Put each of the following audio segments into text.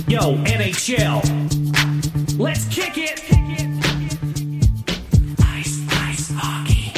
Yo, NHL. Let's kick it. Ice, ice, hockey.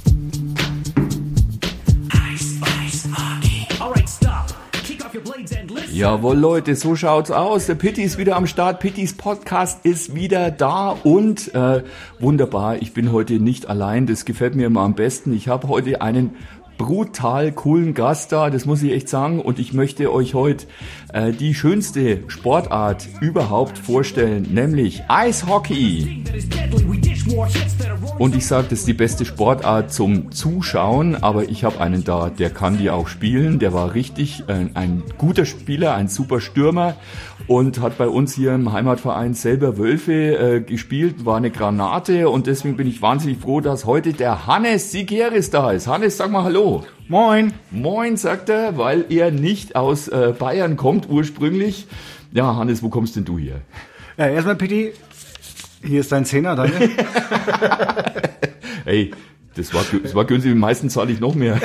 Ice, ice, hockey. All right, stop. Kick off your blades and listen. Jawohl, Leute, so schaut's aus. Der Pitti ist wieder am Start. Pittis Podcast ist wieder da und wunderbar. Ich bin heute nicht allein. Das gefällt mir immer am besten. Ich habe heute einen brutal coolen Gast da, das muss ich echt sagen, und ich möchte euch heute die schönste Sportart überhaupt vorstellen, nämlich Eishockey. Und ich sage, das ist die beste Sportart zum Zuschauen, aber ich habe einen da, der kann die auch spielen, der war richtig ein guter Spieler, ein super Stürmer und hat bei uns hier im Heimatverein selber Wölfe gespielt, war eine Granate und deswegen bin ich wahnsinnig froh, dass heute der Hannes Sigieris da ist. Hannes, sag mal Hallo. Moin. Moin, sagt er, weil er nicht aus Bayern kommt ursprünglich. Ja, Hannes, wo kommst denn du hier? Ja, erstmal, Pitti, hier ist dein Zehner, danke. Hey, das war günstig, die meisten zahle ich noch mehr.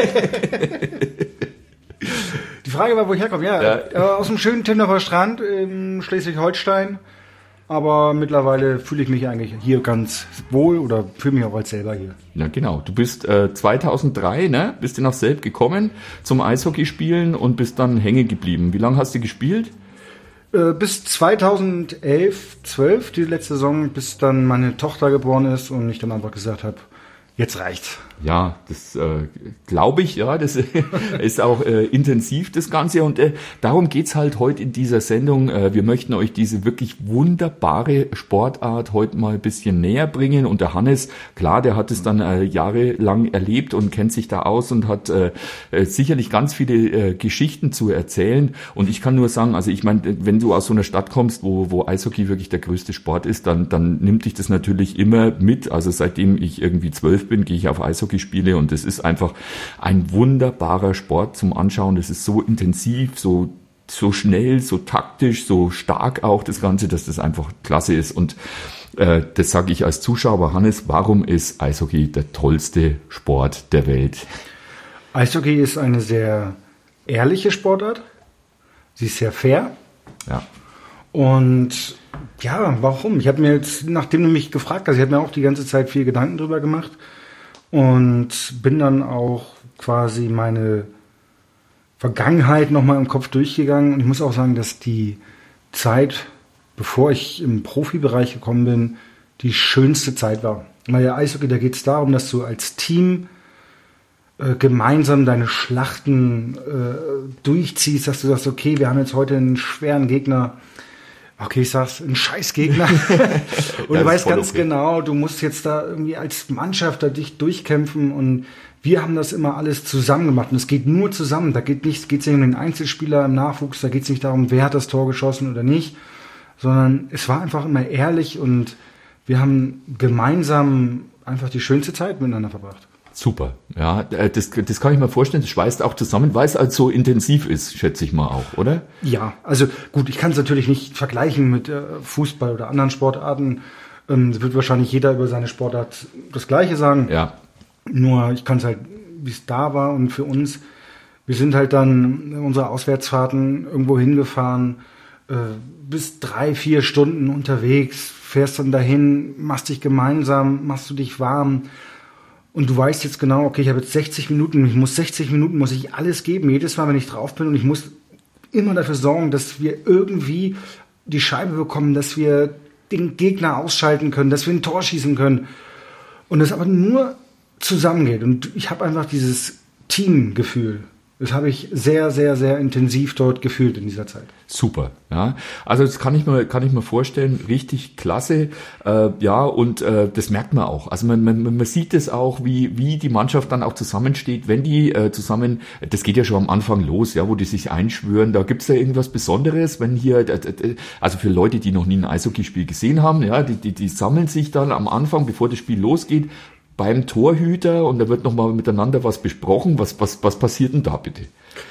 Die Frage war, wo ich herkomme. Ja. Aus dem schönen Tinderer Strand in Schleswig-Holstein. Aber mittlerweile fühle ich mich eigentlich hier ganz wohl oder fühle mich auch als selber hier. Ja, genau. Du bist 2003, ne? Bist du nach Selb gekommen zum Eishockeyspielen und bist dann hängen geblieben. Wie lange hast du gespielt? Bis 2011, 12, die letzte Saison, bis dann meine Tochter geboren ist und ich dann einfach gesagt habe, jetzt reicht's. Ja, das glaube ich, ja, das ist auch intensiv, das Ganze. Und darum geht's halt heute in dieser Sendung. Wir möchten euch diese wirklich wunderbare Sportart heute mal ein bisschen näher bringen. Und der Hannes, klar, der hat es dann jahrelang erlebt und kennt sich da aus und hat sicherlich ganz viele Geschichten zu erzählen. Und ich kann nur sagen, also ich meine, wenn du aus so einer Stadt kommst, wo Eishockey wirklich der größte Sport ist, dann nimmt dich das natürlich immer mit. Also seitdem ich irgendwie 12 bin, gehe ich auf Eishockeyspiele und es ist einfach ein wunderbarer Sport zum Anschauen. Das ist so intensiv, so schnell, so taktisch, so stark auch das Ganze, dass das einfach klasse ist. Und das sage ich als Zuschauer. Hannes, warum ist Eishockey der tollste Sport der Welt? Eishockey ist eine sehr ehrliche Sportart. Sie ist sehr fair. Ja. Und ja, warum? Ich habe mir jetzt, nachdem du mich gefragt hast, ich habe mir auch die ganze Zeit viel Gedanken drüber gemacht und bin dann auch quasi meine Vergangenheit nochmal im Kopf durchgegangen. Und ich muss auch sagen, dass die Zeit, bevor ich im Profibereich gekommen bin, die schönste Zeit war. Weil ja Eishockey, da geht es darum, dass du als Team gemeinsam deine Schlachten durchziehst, dass du sagst, okay, wir haben jetzt heute einen schweren Gegner. Okay, ich sag's, ein Scheißgegner. Und du weißt ganz genau, du musst jetzt da irgendwie als Mannschaft da dich durchkämpfen und wir haben das immer alles zusammen gemacht und es geht nur zusammen. Da geht's nicht um den Einzelspieler im Nachwuchs, da geht's nicht darum, wer hat das Tor geschossen oder nicht, sondern es war einfach immer ehrlich und wir haben gemeinsam einfach die schönste Zeit miteinander verbracht. Super, ja, das kann ich mir vorstellen, das schweißt auch zusammen, weil es halt so intensiv ist, schätze ich mal auch, oder? Ja, also gut, ich kann es natürlich nicht vergleichen mit Fußball oder anderen Sportarten. Wird wahrscheinlich jeder über seine Sportart das Gleiche sagen. Ja. Nur ich kann es halt, wie es da war und für uns, wir sind halt dann unsere Auswärtsfahrten irgendwo hingefahren, bis 3-4 Stunden unterwegs, fährst dann dahin, machst dich gemeinsam, machst du dich warm. Und du weißt jetzt genau, okay, ich habe jetzt 60 Minuten, 60 Minuten muss ich alles geben, jedes Mal, wenn ich drauf bin und ich muss immer dafür sorgen, dass wir irgendwie die Scheibe bekommen, dass wir den Gegner ausschalten können, dass wir ein Tor schießen können. Und das aber nur zusammengeht. Und ich habe einfach dieses Teamgefühl. Das habe ich sehr, sehr, sehr intensiv dort gefühlt in dieser Zeit. Super, ja. Also das kann ich mir vorstellen, richtig klasse, ja, und das merkt man auch. Also man sieht es auch, wie die Mannschaft dann auch zusammensteht, wenn die zusammen, das geht ja schon am Anfang los, ja, wo die sich einschwören. Da gibt's da irgendwas Besonderes, wenn hier, also für Leute, die noch nie ein Eishockeyspiel gesehen haben, ja, die sammeln sich dann am Anfang, bevor das Spiel losgeht, beim Torhüter und da wird nochmal miteinander was besprochen. Was passiert denn da bitte?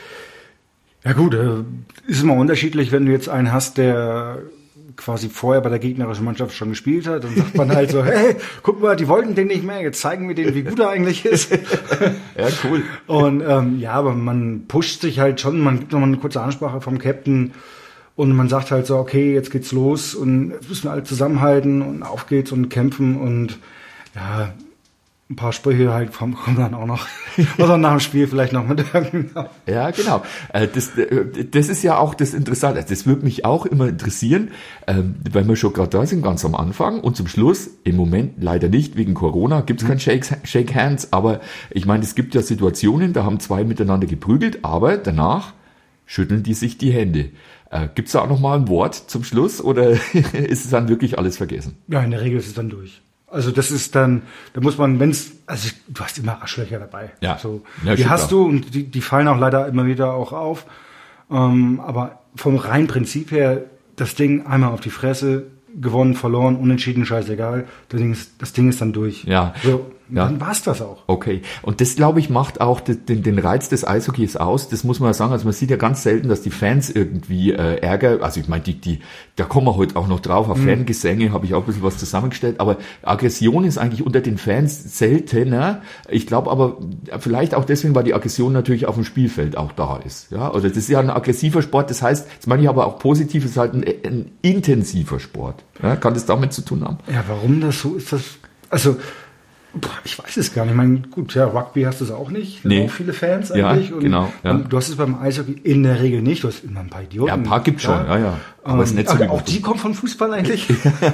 Ja gut, ist immer unterschiedlich, wenn du jetzt einen hast, der quasi vorher bei der gegnerischen Mannschaft schon gespielt hat, dann sagt man halt so, hey, guck mal, die wollten den nicht mehr, jetzt zeigen wir denen, wie gut er eigentlich ist. Ja, cool. Und ja, aber man pusht sich halt schon, man gibt nochmal eine kurze Ansprache vom Captain Und man sagt halt so, okay, jetzt geht's los und jetzt müssen wir alle zusammenhalten und auf geht's und kämpfen und ja, ein paar Sprüche halt kommen dann auch noch. Oder nach dem Spiel vielleicht noch mit irgendeinem. Ja, genau. Das ist ja auch das Interessante. Das würde mich auch immer interessieren, wenn wir schon gerade da sind, ganz am Anfang und zum Schluss, im Moment leider nicht, wegen Corona, gibt es kein Shake Hands, aber ich meine, es gibt ja Situationen, da haben zwei miteinander geprügelt, aber danach schütteln die sich die Hände. Gibt es da auch noch mal ein Wort zum Schluss oder ist es dann wirklich alles vergessen? Ja, in der Regel ist es dann durch. Also das ist dann, da muss man, du hast immer Arschlöcher dabei. Ja. So, Ja, die hast du und die fallen auch leider immer wieder auch auf. Aber vom reinen Prinzip her, das Ding einmal auf die Fresse, gewonnen, verloren, unentschieden, scheißegal. Das Ding ist dann durch. Ja. So, Ja. dann war's das auch. Okay. Und das, glaube ich, macht auch den Reiz des Eishockeys aus. Das muss man ja sagen. Also man sieht ja ganz selten, dass die Fans irgendwie Ärger, also ich meine, da kommen wir heute auch noch drauf, auf Fangesänge habe ich auch ein bisschen was zusammengestellt, aber Aggression ist eigentlich unter den Fans seltener. Ich glaube aber vielleicht auch deswegen, weil die Aggression natürlich auf dem Spielfeld auch da ist. Ja, also das ist ja ein aggressiver Sport, das heißt, das meine ich aber auch positiv, es ist halt ein intensiver Sport. Ja, kann das damit zu tun haben? Ja, warum das so ist, also ich weiß es gar nicht. Ich meine, gut, ja, Rugby hast du es auch nicht. Da Nee. auch viele Fans Ja, eigentlich. genau, ja. Und du hast es beim Eishockey in der Regel nicht. Du hast immer ein paar Idioten. Ja, ein paar gibt's schon, ja. Aber es ist nicht so aber wie auch die kommen von Fußball eigentlich.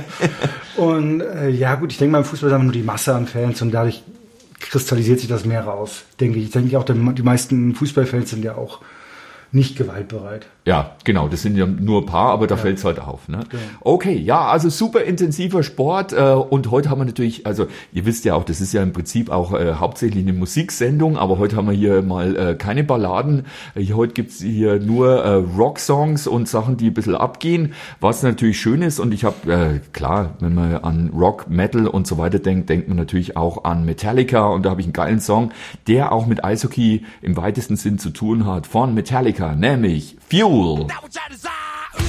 Und ja gut, ich denke mal, im Fußball haben wir nur die Masse an Fans und dadurch kristallisiert sich das mehr raus, denke ich. Ich denke auch, die meisten Fußballfans sind ja auch nicht gewaltbereit. Ja, genau, das sind ja nur ein paar, aber da fällt's halt auf. Ne? Genau. Okay, ja, also super intensiver Sport und heute haben wir natürlich, also ihr wisst ja auch, das ist ja im Prinzip auch hauptsächlich eine Musiksendung, aber heute haben wir hier mal keine Balladen. Heute gibt's hier nur Rock-Songs und Sachen, die ein bisschen abgehen, was natürlich schön ist und ich habe, klar, wenn man an Rock, Metal und so weiter denkt man natürlich auch an Metallica und da habe ich einen geilen Song, der auch mit Eishockey im weitesten Sinn zu tun hat, von Metallica, nämlich Fuel. That which I desire.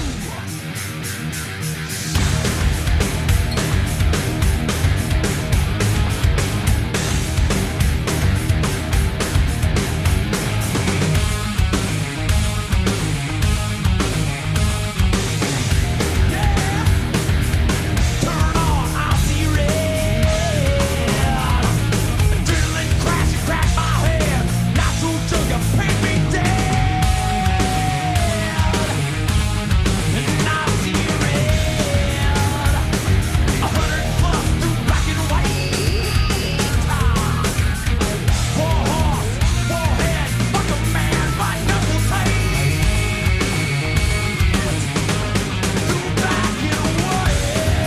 Turn on, I'll see red. Adrenaline crash, crack my head. Not so till you paint me dead. And I see red. 100 plus through black and white. War horse, warhead, fuck a man by knuckle tight. Through black and white.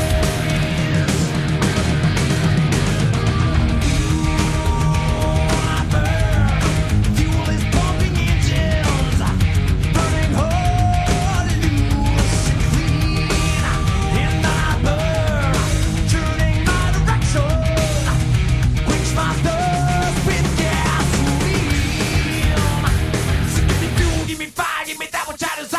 Fuel is pumping engines, burning hot, loose and clean. And I burn, turning my direction, quench my thirst with gasoline. So give me fuel, give me fire, give me that which I desire.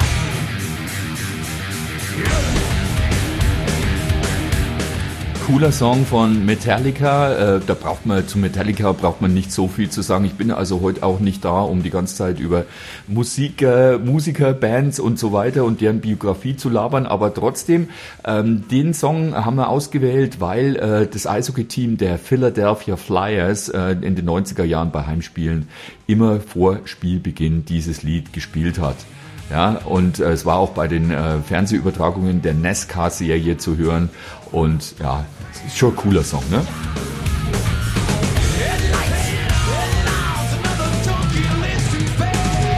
Cooler Song von Metallica. Zu Metallica braucht man nicht so viel zu sagen. Ich bin also heute auch nicht da, um die ganze Zeit über Musiker, Bands und so weiter und deren Biografie zu labern. Aber trotzdem, den Song haben wir ausgewählt, weil das Eishockey-Team der Philadelphia Flyers in den 90er Jahren bei Heimspielen immer vor Spielbeginn dieses Lied gespielt hat. Ja, und es war auch bei den Fernsehübertragungen der NASCAR-Serie zu hören. Und ja, ist schon ein cooler Song, ne? Headlights, headlights, another junkie lives to fail.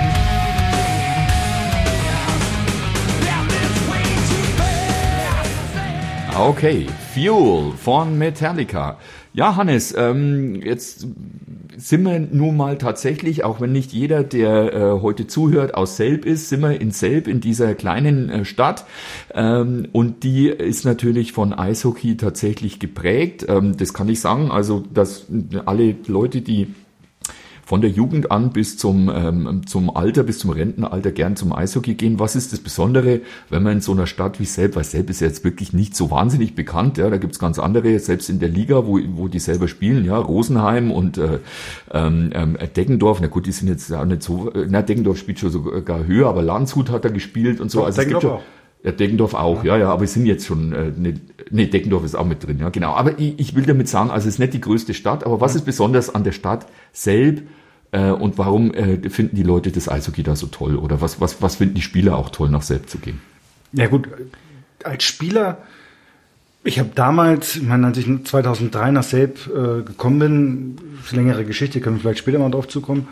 Down this way too fast. Okay, Fuel von Metallica. Ja, Hannes, jetzt sind wir nun mal tatsächlich, auch wenn nicht jeder, der heute zuhört, aus Selb ist, sind wir in Selb, in dieser kleinen Stadt. Und die ist natürlich von Eishockey tatsächlich geprägt. Das kann ich sagen, also dass alle Leute, die von der Jugend an bis zum Alter, bis zum Rentenalter gern zum Eishockey gehen. Was ist das Besondere, wenn man in so einer Stadt wie Selb, weil Selb ist ja jetzt wirklich nicht so wahnsinnig bekannt, ja, da gibt's ganz andere, selbst in der Liga, wo die selber spielen, ja, Rosenheim und Deggendorf, na gut, die sind jetzt auch nicht so, Deggendorf spielt schon sogar höher, aber Landshut hat da gespielt und so. Doch, also es gibt schon, auch. Ja, Deggendorf auch, ja, aber es sind jetzt schon, Deggendorf ist auch mit drin, ja, genau. Aber ich will damit sagen, also es ist nicht die größte Stadt, aber was ist besonders an der Stadt Selb und warum finden die Leute das Eishockey da so toll? Oder was finden die Spieler auch toll, nach Selb zu gehen? Ja gut, als Spieler, ich habe damals, ich meine, als ich 2003 nach Selb gekommen bin, das ist eine längere Geschichte, können wir vielleicht später mal drauf zukommen,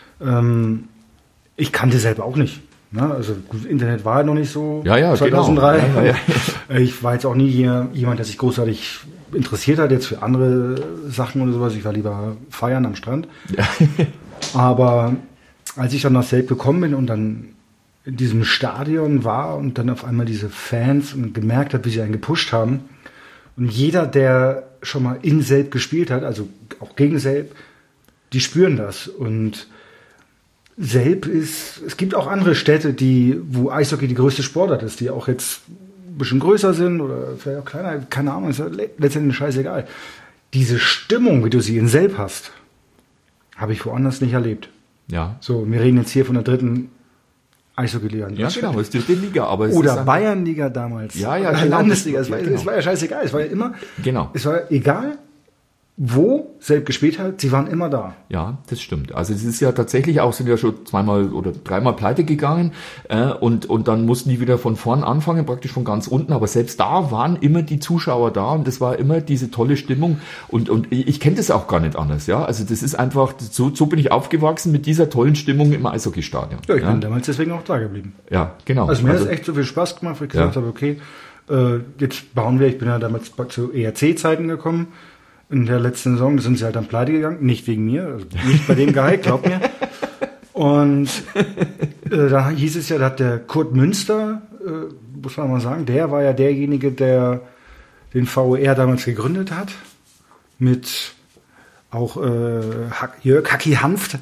ich kannte Selb auch nicht. Na, also Internet war ja noch nicht so. Ja, 2003. Genau. Ja. Ich war jetzt auch nie jemand, der sich großartig interessiert hat jetzt für andere Sachen oder sowas. Ich war lieber feiern am Strand. Ja. Aber als ich dann nach Selb gekommen bin und dann in diesem Stadion war und dann auf einmal diese Fans und gemerkt habe, wie sie einen gepusht haben und jeder, der schon mal in Selb gespielt hat, also auch gegen Selb, die spüren das. Und Selb es gibt auch andere Städte, wo Eishockey die größte Sportart ist, die auch jetzt ein bisschen größer sind oder vielleicht auch kleiner, keine Ahnung, ist ja letztendlich scheißegal. Diese Stimmung, wie du sie in Selb hast, habe ich woanders nicht erlebt. Ja. So, wir reden jetzt hier von der 3. Eishockey-Liga. Ja, genau, ist die Liga, aber es oder ist Bayernliga damals. Ja, genau. Landesliga, es Genau. war ja scheißegal, es war ja immer, Genau. es war egal, wo Selb gespielt hat, sie waren immer da. Ja, das stimmt. Also es ist ja tatsächlich auch, sind ja schon 2-mal oder 3-mal pleite gegangen und dann mussten die wieder von vorn anfangen, praktisch von ganz unten. Aber selbst da waren immer die Zuschauer da und das war immer diese tolle Stimmung und ich kenne das auch gar nicht anders. Ja, also das ist einfach, so bin ich aufgewachsen mit dieser tollen Stimmung im Eishockeystadion. Ja, ich bin damals deswegen auch da geblieben. Ja, genau. Also mir hat es echt so viel Spaß gemacht, weil ich gesagt habe, okay, jetzt bauen wir, ich bin ja damals zu ERC-Zeiten gekommen, in der letzten Saison, da sind sie halt dann pleite gegangen, nicht wegen mir, also nicht bei dem Gehalt, glaub mir. Und da hieß es ja, da hat der Kurt Münster, muss man mal sagen, der war ja derjenige, der den VOR damals gegründet hat, mit auch Jörg Hacki Hanft,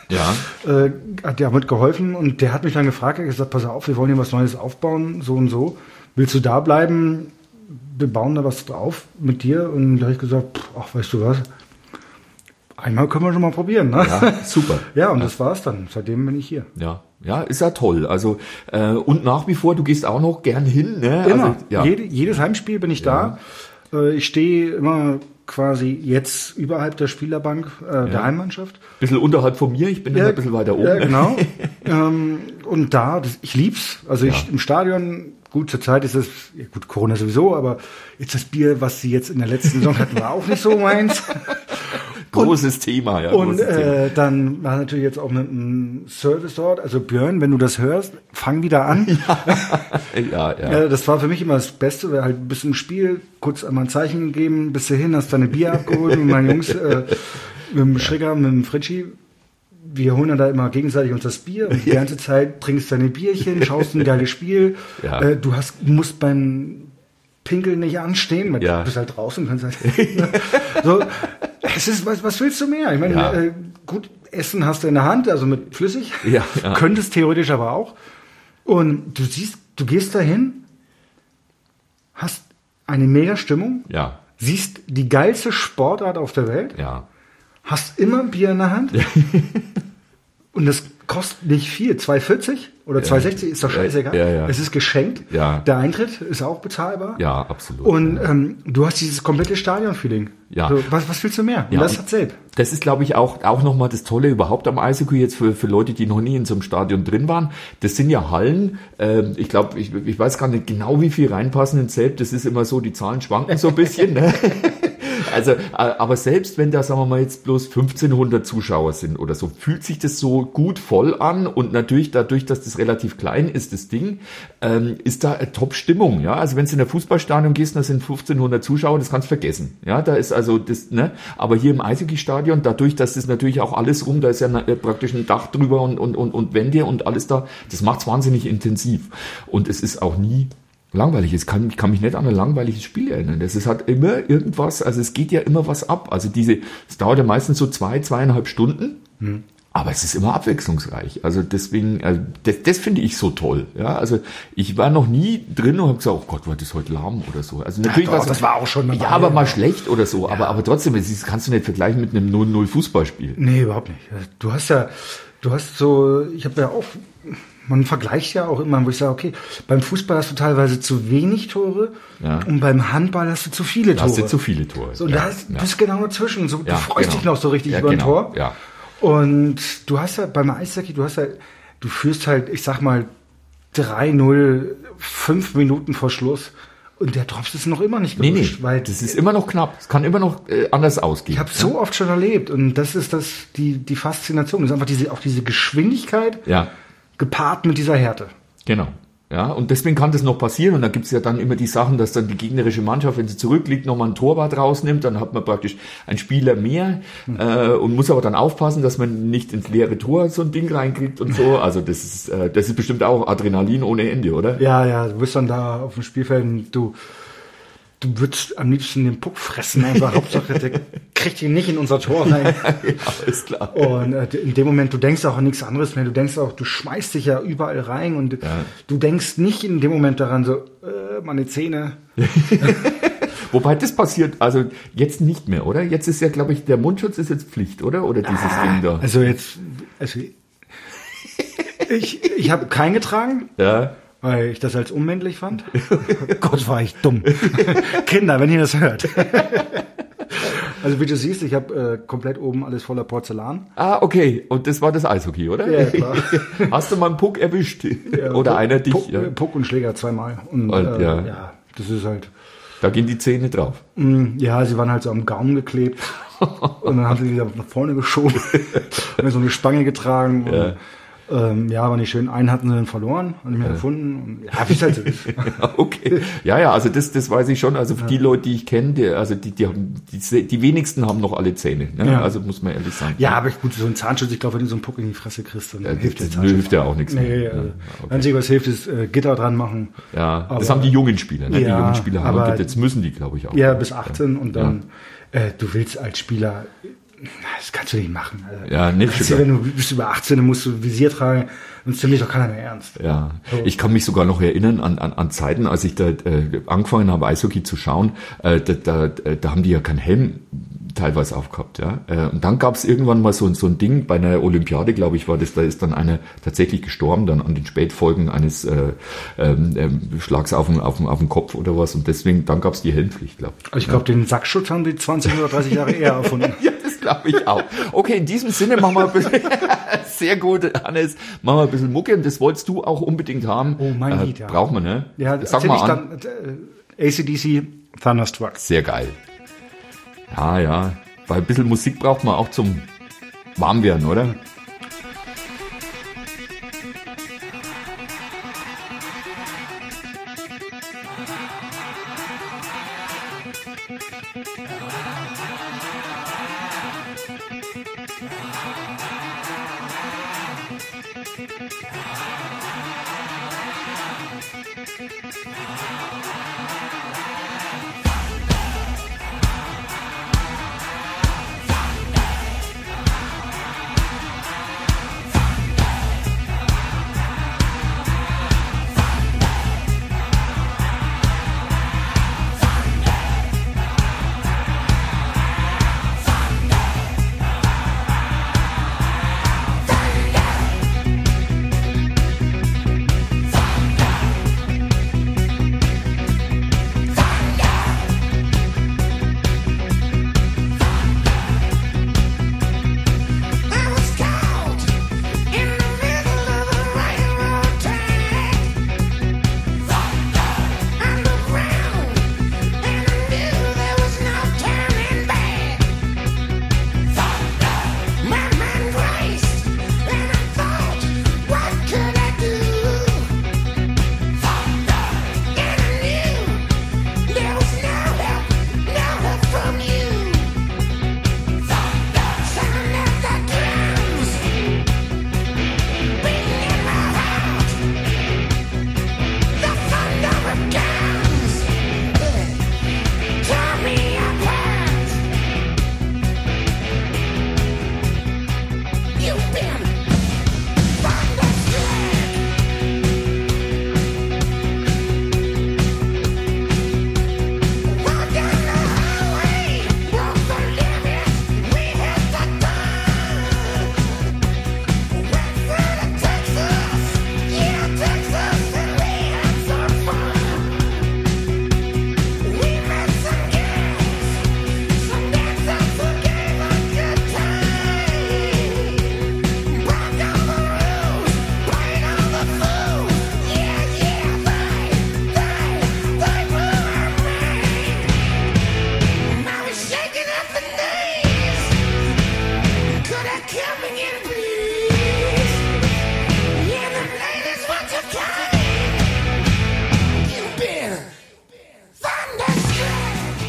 hat ja mitgeholfen und der hat mich dann gefragt, er hat gesagt, pass auf, wir wollen hier was Neues aufbauen, so und so, willst du da bleiben? Wir bauen da was drauf mit dir und da habe ich gesagt, ach, weißt du was, einmal können wir schon mal probieren. Ne? Ja, super. Ja, und das war's dann. Seitdem bin ich hier. Ja, ist ja toll. Also und nach wie vor, du gehst auch noch gern hin. Ne? Immer. Also, ja. Jedes Heimspiel bin ich da. Ich stehe immer quasi jetzt überhalb der Spielerbank der Heimmannschaft. Bisschen unterhalb von mir, ich bin immer ein bisschen weiter oben. Ja, genau. Und da, ich lieb's. Also im Stadion, gut, zur Zeit ist es, ja gut, Corona sowieso, aber jetzt das Bier, was sie jetzt in der letzten Saison hatten, war auch nicht so meins. Großes Thema, ja. Und dann war natürlich jetzt auch mit einem Service dort. Also Björn, wenn du das hörst, fang wieder an. Ja. Das war für mich immer das Beste, weil halt ein bisschen Spiel, kurz einmal ein Zeichen gegeben, bist du hin, hast deine Bier abgeholt mit meinen Jungs, mit dem Schrigger, mit dem Fritschi. Wir holen dann da immer gegenseitig uns das Bier und die ganze Zeit trinkst deine Bierchen, schaust ein geiles Spiel. Ja. Du musst beim Pinkeln nicht anstehen, weil du bist halt draußen und kannst halt so. Es ist, was willst du mehr? Ich meine, gut, Essen hast du in der Hand, also mit flüssig. Ja. Könntest theoretisch aber auch. Und du gehst dahin, hast eine mega Stimmung, siehst die geilste Sportart auf der Welt, hast immer ein Bier in der Hand und das kostet nicht viel, 2,40 oder 2,60, ist doch scheißegal. Es ist geschenkt. Ja. Der Eintritt ist auch bezahlbar. Ja, absolut. Und du hast dieses komplette Stadion-Feeling. Ja. So, was willst du mehr? Und das hat Selb. Das ist, glaube ich, auch nochmal das Tolle überhaupt am Eishockey jetzt für Leute, die noch nie in so einem Stadion drin waren. Das sind ja Hallen. Ich glaube, ich weiß gar nicht genau, wie viel reinpassen in Selb. Das ist immer so, die Zahlen schwanken so ein bisschen. Ne? Also, aber selbst wenn da, sagen wir mal, jetzt bloß 1500 Zuschauer sind oder so, fühlt sich das so gut voll an und natürlich dadurch, dass das relativ klein ist, das Ding, ist da eine Top-Stimmung, ja. Also wenn du in ein Fußballstadion gehst, da sind 1500 Zuschauer, das kannst du vergessen, ja. Da ist also das, ne. Aber hier im Eishockeystadion, dadurch, dass das natürlich auch alles rum, da ist ja praktisch ein Dach drüber und Wände und alles da, das macht's wahnsinnig intensiv. Und es ist auch nie langweilig ist. Ich kann mich nicht an ein langweiliges Spiel erinnern. Es hat immer irgendwas, also es geht ja immer was ab. Also es dauert ja meistens so 2,5 Stunden. Aber es ist immer abwechslungsreich. Also deswegen, das finde ich so toll. Ja, also ich war noch nie drin und habe gesagt, oh Gott, war das heute lahm oder so. Also natürlich doch, das war auch schon dabei. Ja, aber mal schlecht oder so. Ja. Aber trotzdem, das kannst du nicht vergleichen mit einem 0-0 Fußballspiel. Nee, überhaupt nicht. Ich habe ja auch, man vergleicht ja auch immer, wo ich sage, okay, beim Fußball hast du teilweise zu wenig Tore und beim Handball hast du zu viele Tore. Hast du zu viele Tore. So, und da bist genau dazwischen. So, du freust dich noch so richtig über ein Tor. Ja. Und du hast ja beim Eishockey, du führst halt, ich sag mal, 3-0, 5 Minuten vor Schluss und der Drops ist noch immer nicht gerutscht. Nee, weil das ist immer noch knapp. Es kann immer noch anders ausgehen. Ich habe so oft schon erlebt und das ist die Faszination. Das ist einfach diese Geschwindigkeit gepaart mit dieser Härte. Genau. Ja, und deswegen kann das noch passieren und da gibt's ja dann immer die Sachen, dass dann die gegnerische Mannschaft, wenn sie zurückliegt, nochmal ein Torwart rausnimmt, dann hat man praktisch einen Spieler mehr und muss aber dann aufpassen, dass man nicht ins leere Tor so ein Ding reinkriegt und so. Also das ist bestimmt auch Adrenalin ohne Ende, oder? Ja, du bist dann da auf dem Spielfeld und du würdest am liebsten den Puck fressen, einfach. Hauptsache, der kriegt ihn nicht in unser Tor rein. Ja, ist klar. Und in dem Moment, du denkst auch an nichts anderes mehr. Du denkst auch, du schmeißt dich ja überall rein und du denkst nicht in dem Moment daran so, meine Zähne. Wobei das passiert, also jetzt nicht mehr, oder? Jetzt ist ja, glaube ich, der Mundschutz ist jetzt Pflicht, oder? Oder dieses Ding da? Also ich habe keinen getragen. Ja. Weil ich das als unmännlich fand. Gott, war ich dumm. Kinder, wenn ihr das hört. Also wie du siehst, ich habe komplett oben alles voller Porzellan. Ah, okay. Und das war das Eishockey, oder? Ja, klar. Hast du mal einen Puck erwischt? Ja, oder einer dich? Puck und Schläger zweimal. Und das ist halt... Da gehen die Zähne drauf. Ja, sie waren halt so am Gaumen geklebt. Und dann haben sie wieder nach vorne geschoben. Haben so eine Spange getragen. Und, aber nicht schön. Einen hatten sie dann verloren und nicht mehr gefunden. Und, wie es halt so ist. Okay. Ja, also das weiß ich schon. Also die Leute, die ich kenne, die wenigsten haben noch alle Zähne. Ne? Ja. Also muss man ehrlich sagen. Ja, aber gut, so ein Zahnschutz, ich glaube, wenn du so einen Puck in die Fresse kriegst, dann hilft der Zahnschutz. Hilft ja auch nichts mehr. Nee, okay. Einzige, was hilft, ist Gitter dran machen. Ja, aber, das haben die jungen Spieler. Ne? Die jungen Spieler haben Gitter. Jetzt müssen die, glaube ich, auch. Ja, bis 18 und dann, du willst als Spieler... Das kannst du nicht machen. Also, ja, nicht. Wenn du bist über 18, dann musst du Visier tragen, sonst nimmt dich doch keiner mehr ernst. Ja, so. Ich kann mich sogar noch erinnern an Zeiten, als ich da angefangen habe, Eishockey zu schauen, da haben die ja keinen Helm teilweise aufgehabt, ja. Und dann gab es irgendwann mal so ein Ding bei einer Olympiade, glaube ich, war das, da ist dann einer tatsächlich gestorben, dann an den Spätfolgen eines Schlags auf den Kopf oder was. Und deswegen, dann gab es die Helmpflicht, glaube ich. Also ich glaube, den Sackschutz haben die 20 oder 30 Jahre eher erfunden. Ja, das glaube ich auch. Okay, in diesem Sinne machen wir ein bisschen, sehr gut, Hannes, machen wir ein bisschen Mucke und das wolltest du auch unbedingt haben. Oh, mein Lied, ja. Braucht man, ne? Ja, sag mal an. AC/DC, Thunderstruck. Sehr geil. Ja, weil ein bisschen Musik braucht man auch zum Warmwerden, oder?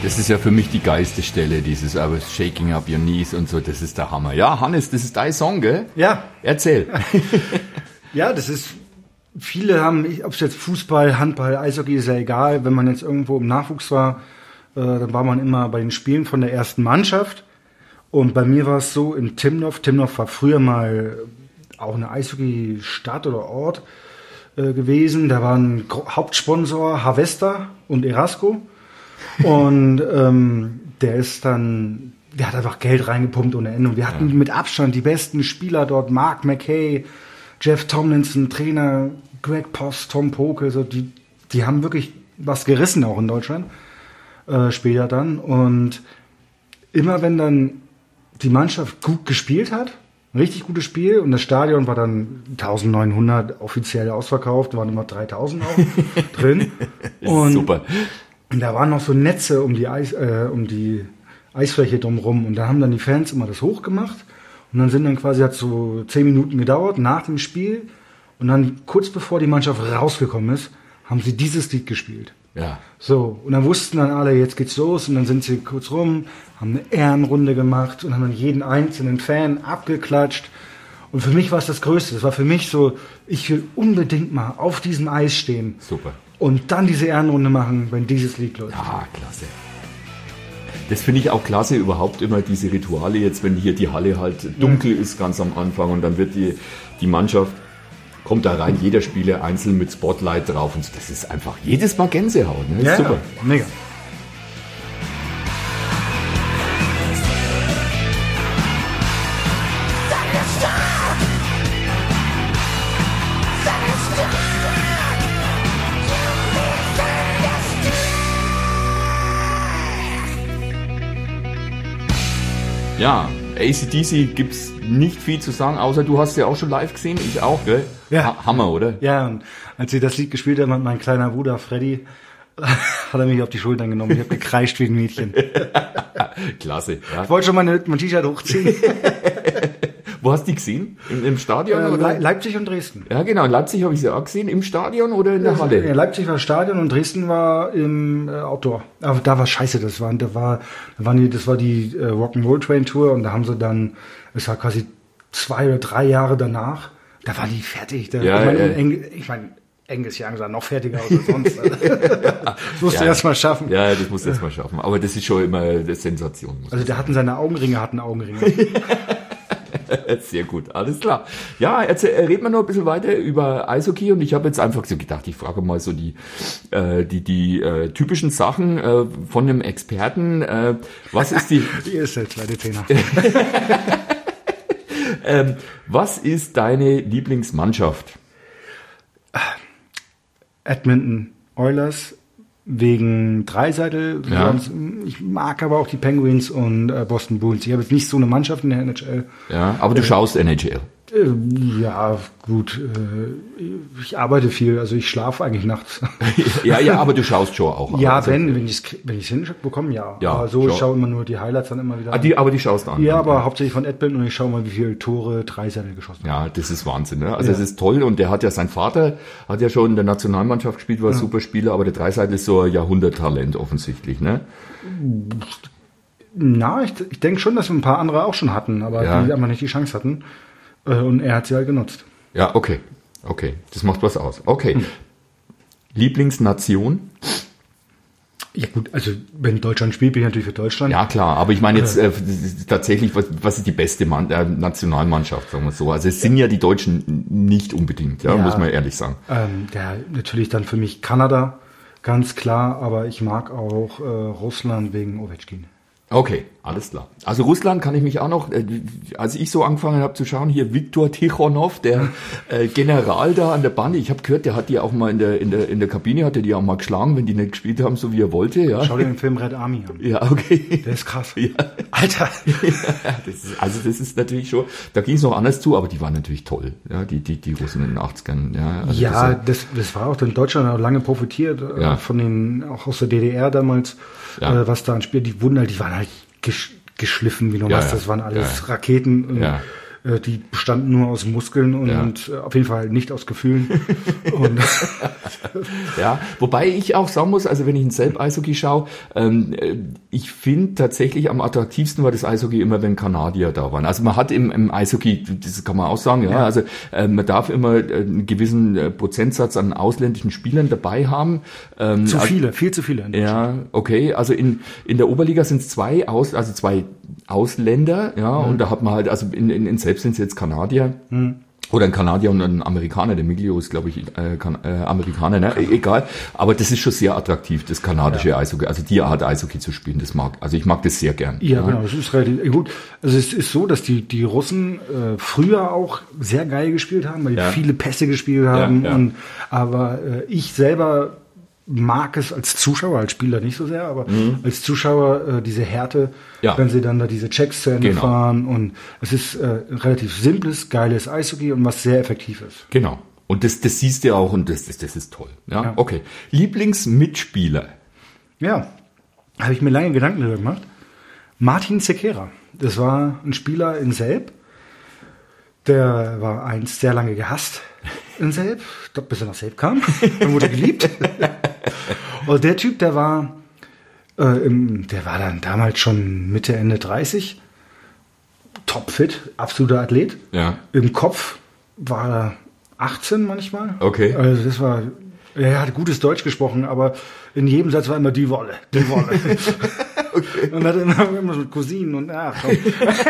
Das ist ja für mich die geilste Stelle, dieses I was shaking up your knees und so, das ist der Hammer. Ja, Hannes, das ist dein Song, gell? Ja. Erzähl. Ja, das ist, viele haben, ob es jetzt Fußball, Handball, Eishockey, ist ja egal, wenn man jetzt irgendwo im Nachwuchs war, dann war man immer bei den Spielen von der ersten Mannschaft. Und bei mir war es so in Timmendorf. Timmendorf war früher mal auch eine Eishockey-Stadt oder Ort gewesen. Da waren Hauptsponsor Havesta und Erasco. Und der hat einfach Geld reingepumpt ohne Ende. Und wir hatten mit Abstand die besten Spieler dort. Mark McKay, Jeff Tomlinson, Trainer, Greg Post, Tom Poke. So die haben wirklich was gerissen auch in Deutschland. Später dann. Und immer wenn dann die Mannschaft gut gespielt hat, ein richtig gutes Spiel, und das Stadion war dann 1900 offiziell ausverkauft, waren immer 3000 auch drin. Und super. Da waren noch so Netze um die Eisfläche drumherum, und da haben dann die Fans immer das hochgemacht, und dann hat so 10 Minuten gedauert nach dem Spiel, und dann kurz bevor die Mannschaft rausgekommen ist, haben sie dieses Lied gespielt. Ja. So, und dann wussten dann alle, jetzt geht's los, und dann sind sie kurz rum, haben eine Ehrenrunde gemacht und haben dann jeden einzelnen Fan abgeklatscht. Und für mich war es das Größte. Das war für mich so, ich will unbedingt mal auf diesem Eis stehen. Super. Und dann diese Ehrenrunde machen, wenn dieses Lied läuft. Ja, klasse. Das finde ich auch klasse, überhaupt immer diese Rituale jetzt, wenn hier die Halle halt dunkel ist ganz am Anfang, und dann wird die Mannschaft kommt da rein, jeder Spieler einzeln mit Spotlight drauf, und das ist einfach jedes Mal Gänsehaut. Ne? Ja, super. Ja, mega. Ja, AC/DC gibt's nicht viel zu sagen, außer du hast ja auch schon live gesehen, ich auch, gell? Ja. Hammer, oder? Ja, und als sie das Lied gespielt haben, hat mein kleiner Bruder Freddy, hat er mich auf die Schultern genommen. Ich habe gekreischt wie ein Mädchen. Klasse. Ja. Ich wollte schon mein T-Shirt hochziehen. Wo hast du die gesehen? Im Stadion? Oder? Leipzig und Dresden. Ja, genau. In Leipzig habe ich sie auch gesehen. Im Stadion oder in der Halle? Ja, Leipzig war Stadion und Dresden war im Outdoor. Aber da war scheiße. Das war die Rock'n'Roll Train Tour, und da haben sie dann, es war quasi 2 oder 3 Jahre danach, da waren die fertig. Ich meine, Angus Young sah noch fertiger aus als sonst. Das musst du erst mal schaffen. Ja, das musst du erst mal schaffen. Aber das ist schon immer eine Sensation. Also der hatten seine Augenringe. Sehr gut, alles klar. Ja, reden wir noch ein bisschen weiter über Eishockey, und ich habe jetzt einfach so gedacht, ich frage mal so die typischen Sachen von einem Experten. Was ist die... Hier ist der zweite Zehner. Was ist deine Lieblingsmannschaft? Edmonton Oilers wegen Dreiseitel. Ja. Ich mag aber auch die Penguins und Boston Bruins. Ich habe jetzt nicht so eine Mannschaft in der NHL. Ja, aber du schaust NHL. Ja, gut. Ich arbeite viel, also ich schlafe eigentlich nachts. Ja, aber du schaust schon auch. Ja, also, wenn ich es hinbekomme, ja. Ja, aber so, schon. ich schaue immer nur die Highlights dann immer wieder an. Aber die schaust an. Ja, aber hauptsächlich von Edmonton, und ich schaue mal, wie viele Tore Dreiseitel geschossen haben. Ja, das ist Wahnsinn. Ne? Also es ist toll, und der hat ja, sein Vater hat ja schon in der Nationalmannschaft gespielt, war ein super Spieler, aber der Dreiseitel ist so ein Jahrhunderttalent offensichtlich, ne? Na, ich denke schon, dass wir ein paar andere auch schon hatten, aber die einfach nicht die Chance hatten. Und er hat sie halt genutzt. Ja, okay. Das macht was aus. Okay. Lieblingsnation? Ja gut, also wenn Deutschland spielt, bin ich natürlich für Deutschland. Ja klar, aber ich meine jetzt tatsächlich, was ist die beste Nationalmannschaft, sagen wir so. Also es sind ja die Deutschen nicht unbedingt, muss man ehrlich sagen. Natürlich dann für mich Kanada, ganz klar, aber ich mag auch Russland wegen Ovechkin. Okay, alles klar. Also Russland kann ich mich auch noch, als ich so angefangen habe zu schauen, hier Viktor Tikhonov, der General da an der Bande, ich habe gehört, der hat die auch mal in der Kabine, hat er die auch mal geschlagen, wenn die nicht gespielt haben, so wie er wollte. Ja. Schau dir den Film Red Army an. Ja, okay. Der ist krass. Ja. Alter. Ja, das ist natürlich schon, da ging es noch anders zu, aber die waren natürlich toll, ja, die Russen in den 80ern. Ja, also das war auch in Deutschland auch lange profitiert, von den, auch aus der DDR damals, was da ein Spiel, die waren halt geschliffen wie noch was, das waren alles Raketen. Und, Die bestanden nur aus Muskeln und auf jeden Fall nicht aus Gefühlen. Und Ja, wobei ich auch sagen muss, also wenn ich in Selb-Eishockey schaue, ich finde tatsächlich am attraktivsten war das Eishockey immer, wenn Kanadier da waren. Also man hat im Eishockey, das kann man auch sagen, ja, also man darf immer einen gewissen Prozentsatz an ausländischen Spielern dabei haben. zu viele, viel zu viele. Ja, okay. Also in der Oberliga sind es zwei Ausländer, ja, und da hat man halt, also in Selbst sind es jetzt Kanadier. Oder ein Kanadier und ein Amerikaner, der Miglio ist, glaube ich, Amerikaner, ne? Egal. Aber das ist schon sehr attraktiv, das kanadische Eishockey, also die Art Eishockey zu spielen, also ich mag das sehr gern. Ja, genau, das ist relativ gut. Also es ist so, dass die Russen früher auch sehr geil gespielt haben, weil die viele Pässe gespielt haben. Aber ich selber mag es als Zuschauer, als Spieler nicht so sehr, aber als Zuschauer diese Härte, wenn sie dann da diese Checks zu Ende fahren, und es ist ein relativ simples, geiles Eishockey und was sehr effektiv ist. Genau. Und das siehst du auch, und das ist toll. Ja, okay. Lieblingsmitspieler? Ja, habe ich mir lange Gedanken darüber gemacht. Martin Sekera, das war ein Spieler in Selb, der war einst sehr lange gehasst in Selb, bis er nach Selb kam, dann wurde er geliebt. Und der Typ, der war dann damals schon Mitte, Ende 30, topfit, absoluter Athlet. Ja. Im Kopf war er 18 manchmal. Okay. Also das war, er hat gutes Deutsch gesprochen, aber in jedem Satz war immer die Wolle. Okay. Und hat immer so Cousinen und komm.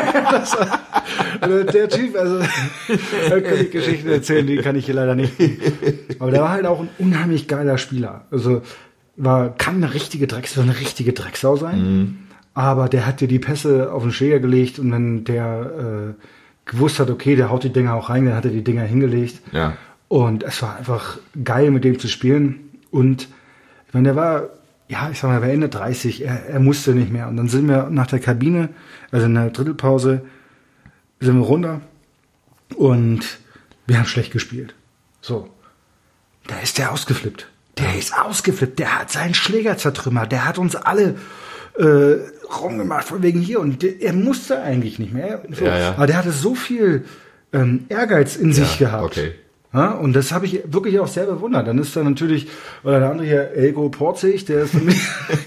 Also der Typ, also da kann ich Geschichten erzählen, die kann ich hier leider nicht. Aber der war halt auch ein unheimlich geiler Spieler. Also kann eine richtige Drecksau sein. Aber der hat dir die Pässe auf den Schläger gelegt, und wenn der gewusst hat, okay, der haut die Dinger auch rein, dann hat er die Dinger hingelegt. Ja. Und es war einfach geil, mit dem zu spielen. Und ich meine, der war, ich sag mal, er war Ende 30, er musste nicht mehr. Und dann sind wir nach der Kabine, also in der Drittelpause, sind wir runter und wir haben schlecht gespielt. So. Da ist der ausgeflippt. Der hat seinen Schläger zertrümmert. Der hat uns alle rumgemacht, von wegen hier. Und er musste eigentlich nicht mehr. So. Aber der hatte so viel Ehrgeiz in sich gehabt. Okay. Ja, und das habe ich wirklich auch sehr bewundert. Dann ist da natürlich, oder der andere hier, Elko Porzig, der ist für mich,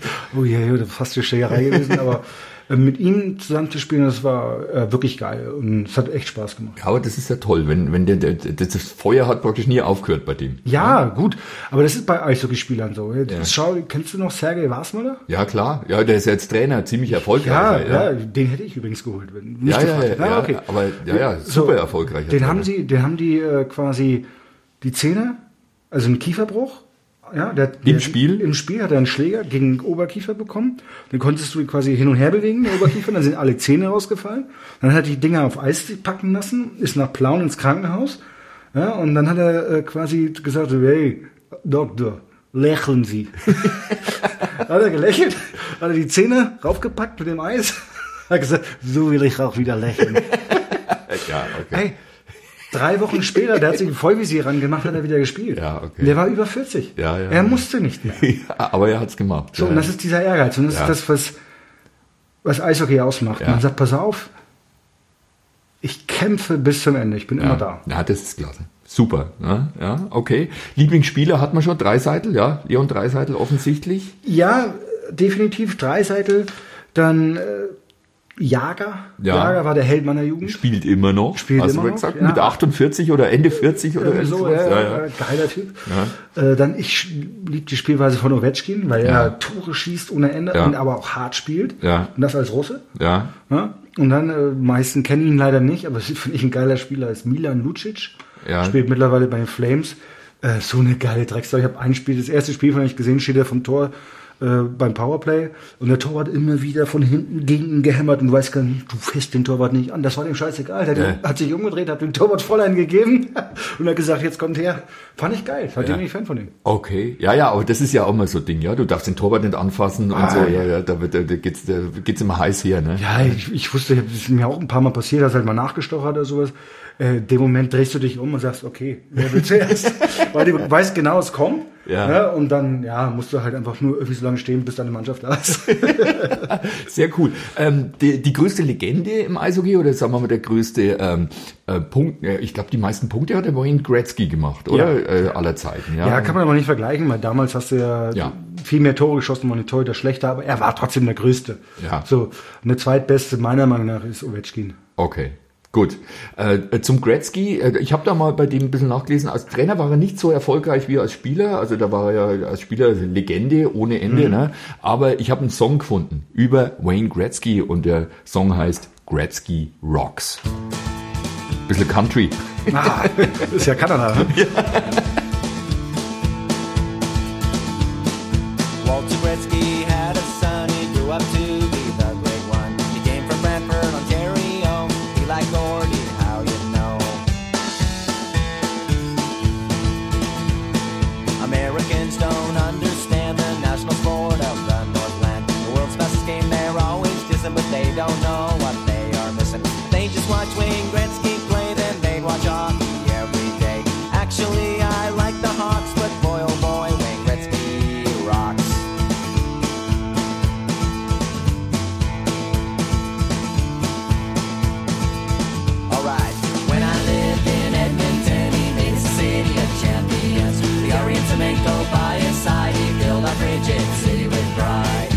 das ist fast die Schlägerei gewesen, aber mit ihm zusammen zu spielen, das war wirklich geil und es hat echt Spaß gemacht. Ja, aber das ist ja toll, wenn das Feuer hat praktisch nie aufgehört bei dem. Ja, gut, aber das ist bei Eishockeyspielern so. Kennst du noch Sergei Wasmöller? Ja, klar. Ja, der ist jetzt Trainer, ziemlich erfolgreich. Ja, den hätte ich übrigens geholt. Okay. Aber super erfolgreich. Den haben die quasi die Zähne, also einen Kieferbruch. Ja, Im Spiel hat er einen Schläger gegen den Oberkiefer bekommen. Den konntest du quasi hin und her bewegen, den Oberkiefer. Dann sind alle Zähne rausgefallen. Dann hat er die Dinger auf Eis packen lassen, ist nach Plauen ins Krankenhaus. Ja, und dann hat er quasi gesagt, hey, Doktor, lächeln Sie. Hat er gelächelt, hat er die Zähne raufgepackt mit dem Eis. Hat gesagt, so will ich auch wieder lächeln. Ja, okay. Hey, 3 Wochen später, der hat sich ein Vollvisier rangemacht, hat er wieder gespielt. Ja, okay. Der war über 40. Er musste nicht mehr. Aber er hat's gemacht. So, und das ist dieser Ehrgeiz. Und das ist das, was Eishockey ausmacht. Man sagt, pass auf, ich kämpfe bis zum Ende. Ich bin immer da. Ja, das ist klasse. Super. Ja, okay. Lieblingsspieler hat man schon, Draisaitl, ja? Leon Draisaitl offensichtlich. Ja, definitiv Draisaitl. Dann Jager. Jager war der Held meiner Jugend. Spielt immer noch. Hast du mal gesagt? Mit 48 oder Ende 40 oder so. Geiler Typ. Ja. Dann ich liebe die Spielweise von Ovechkin, weil er Tore schießt ohne Ende und aber auch hart spielt. Ja. Und das als Russe. Ja. Und dann, meisten kennen ihn leider nicht, aber finde ich ein geiler Spieler, ist Milan Lucic. Ja. Spielt mittlerweile bei den Flames. So eine geile Drecksau. Ich habe das erste Spiel von euch gesehen, steht er vom Tor beim Powerplay und der Torwart immer wieder von hinten gegen ihn gehämmert und du weißt gar nicht, du fährst den Torwart nicht an. Das war dem scheißegal. Der hat sich umgedreht, hat den Torwart Fräulein gegeben und hat gesagt, jetzt kommt her. Fand ich geil. Seitdem bin ich Fan von dem. Okay. Ja, aber das ist ja auch mal so ein Ding, ja. Du darfst den Torwart nicht anfassen und so. Ja, da geht's immer heiß her, ne? Ja, ich wusste, das ist mir auch ein paar Mal passiert, dass halt mal nachgestochen hat oder sowas. dem Moment drehst du dich um und sagst, okay, wer will zuerst? Weil du weißt genau, es kommt. Ja. Ne? Und dann musst du halt einfach nur irgendwie so lange stehen, bis deine Mannschaft da ist. Sehr cool. Die größte Legende im Eishockey oder sagen wir mal der größte Punkt, ich glaube, die meisten Punkte hat der Wayne Gretzky gemacht, oder? Ja. Aller Zeiten. Ja, kann man aber nicht vergleichen, weil damals hast du ja viel mehr Tore geschossen, war nicht Torhüter schlechter, aber er war trotzdem der Größte. Ja. So, eine zweitbeste meiner Meinung nach ist Ovechkin. Okay. Gut. Zum Gretzky, ich habe da mal bei dem ein bisschen nachgelesen, als Trainer war er nicht so erfolgreich wie als Spieler, also da war er ja als Spieler Legende ohne Ende, ne? Aber ich habe einen Song gefunden über Wayne Gretzky und der Song heißt Gretzky Rocks. Bisschen Country. Ah, das ist ja Kanada. Ne? Walter Gretzky had a son, he grew up to be the great one. He came from Brantford, Ontario. He liked Gordie, how you know. Americans don't understand the national sport of the Northland. The world's fastest game, they're always dissing, but they don't know what they are missing. They just watch Wayne Gretzky play, then they'd watch hockey every day. Actually, I like the Hawks, but boy, oh boy, Wayne Gretzky rocks. Alright, when I lived in Edmonton, he made his city of champions. The Orientamento by his side, he filled our frigid city with pride.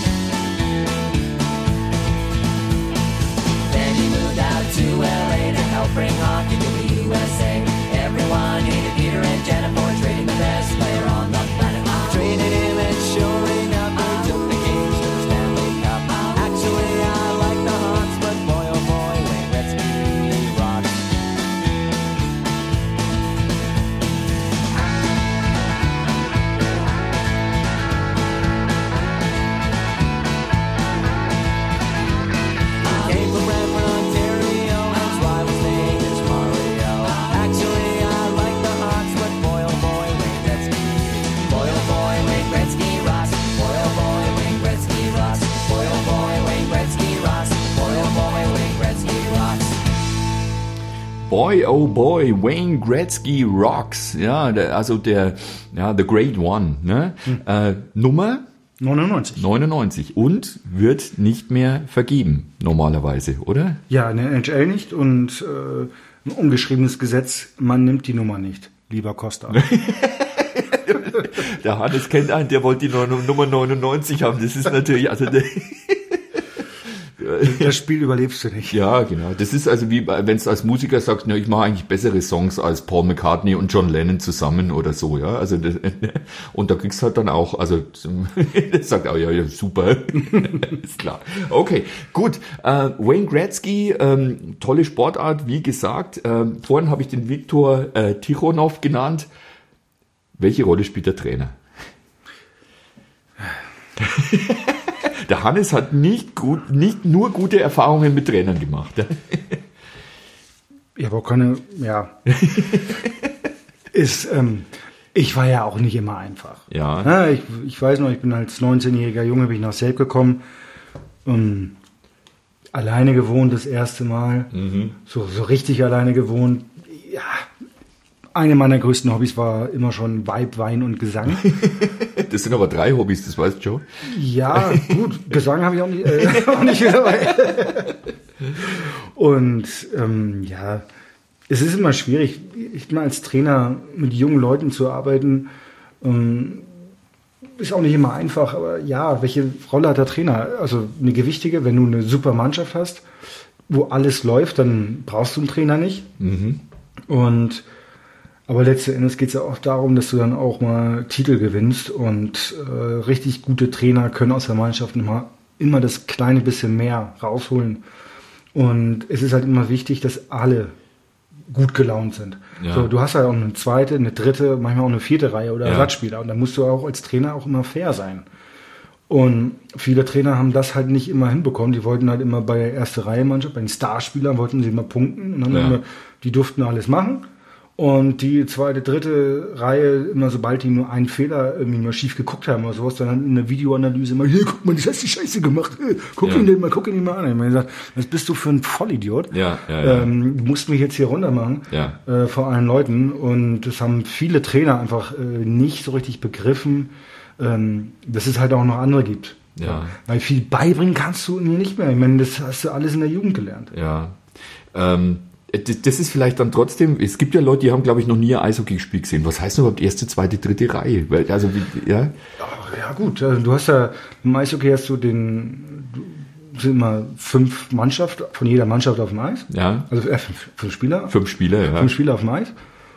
Then he moved out to LA to help bring hockey to the USA. Everyone hated Peter and Janet for trading the best player on the planet. Traded him and sure enough, they took the Kings to the Stanley Cup. Actually, I like the Hawks, but boy oh boy, Wayne Gretzky rocks. Came from Brantford, Ontario, that's why his name is Mario. Actually, I like the Hawks, but boy oh boy, Wayne Gretzky. Boy oh boy, Wayne Gretzky rocks. Boy oh boy, Wayne Gretzky rocks. Boy oh boy, Wayne Gretzky rocks. Boy oh boy, Wayne Gretzky rocks. Boy, oh boy, Wayne Gretzky rocks. Ja, the Great One. Ne? Nummer 99 und wird nicht mehr vergeben, normalerweise, oder? Ja, in der NHL nicht und ein ungeschriebenes Gesetz, man nimmt die Nummer nicht, lieber Costa. Der Hannes kennt einen, der wollte die Nummer 99 haben. Das ist natürlich, Das Spiel überlebst du nicht. ja, genau. Das ist also wie, wenn du als Musiker sagst, na, ich mache eigentlich bessere Songs als Paul McCartney und John Lennon zusammen oder so, ja. Also und da kriegst du halt dann auch, das sagt auch, ja, super, ist klar. Okay, gut. Wayne Gretzky, tolle Sportart, wie gesagt. Vorhin habe ich den Viktor Tichonov genannt. Welche Rolle spielt der Trainer? Der Hannes hat nicht nur gute Erfahrungen mit Trainern gemacht. Ich habe auch keine, ich war ja auch nicht immer einfach. Ja. Ich weiß noch, ich bin als 19-jähriger Junge bin ich nach Selb gekommen, alleine gewohnt das erste Mal, so richtig alleine gewohnt. Ja, eine meiner größten Hobbys war immer schon Weib, Wein und Gesang. Das sind aber 3 Hobbys, das weißt du schon. Ja, gut, Gesang habe ich auch nicht dabei. Und es ist immer schwierig, ich bin als Trainer mit jungen Leuten zu arbeiten, ist auch nicht immer einfach, aber ja, welche Rolle hat der Trainer? Also eine gewichtige, wenn du eine super Mannschaft hast, wo alles läuft, dann brauchst du einen Trainer nicht. Aber letzten Endes geht es ja auch darum, dass du dann auch mal Titel gewinnst und richtig gute Trainer können aus der Mannschaft immer das kleine bisschen mehr rausholen. Und es ist halt immer wichtig, dass alle gut gelaunt sind. Ja. So, du hast halt auch eine zweite, eine dritte, manchmal auch eine vierte Reihe oder Ersatzspieler. Und da musst du auch als Trainer auch immer fair sein. Und viele Trainer haben das halt nicht immer hinbekommen. Die wollten halt immer bei der erste Reihe Mannschaft, bei den Starspielern wollten sie immer punkten und haben immer, die durften alles machen. Und die zweite, dritte Reihe, immer sobald die nur einen Fehler irgendwie mal schief geguckt haben oder sowas, dann in der Videoanalyse immer, hier, guck mal, das hast du scheiße gemacht. Guck ihn den mal an. Ich meine, gesagt, was bist du für ein Vollidiot? Ja. Du musst mich jetzt hier runter machen vor allen Leuten. Und das haben viele Trainer einfach nicht so richtig begriffen, dass es halt auch noch andere gibt. Ja. Weil viel beibringen kannst du mir nicht mehr. Ich meine, das hast du alles in der Jugend gelernt. Ja. Das ist vielleicht dann trotzdem, es gibt ja Leute, die haben, glaube ich, noch nie ein Eishockey-Spiel gesehen. Was heißt denn überhaupt erste, zweite, dritte Reihe? Also, ja. Ja gut, also du hast ja, im Eishockey hast du sind immer 5 Mannschaften, von jeder Mannschaft auf dem Eis. Ja. Also 5 Spieler. 5 Spieler, ja. 5 Spieler auf dem Eis.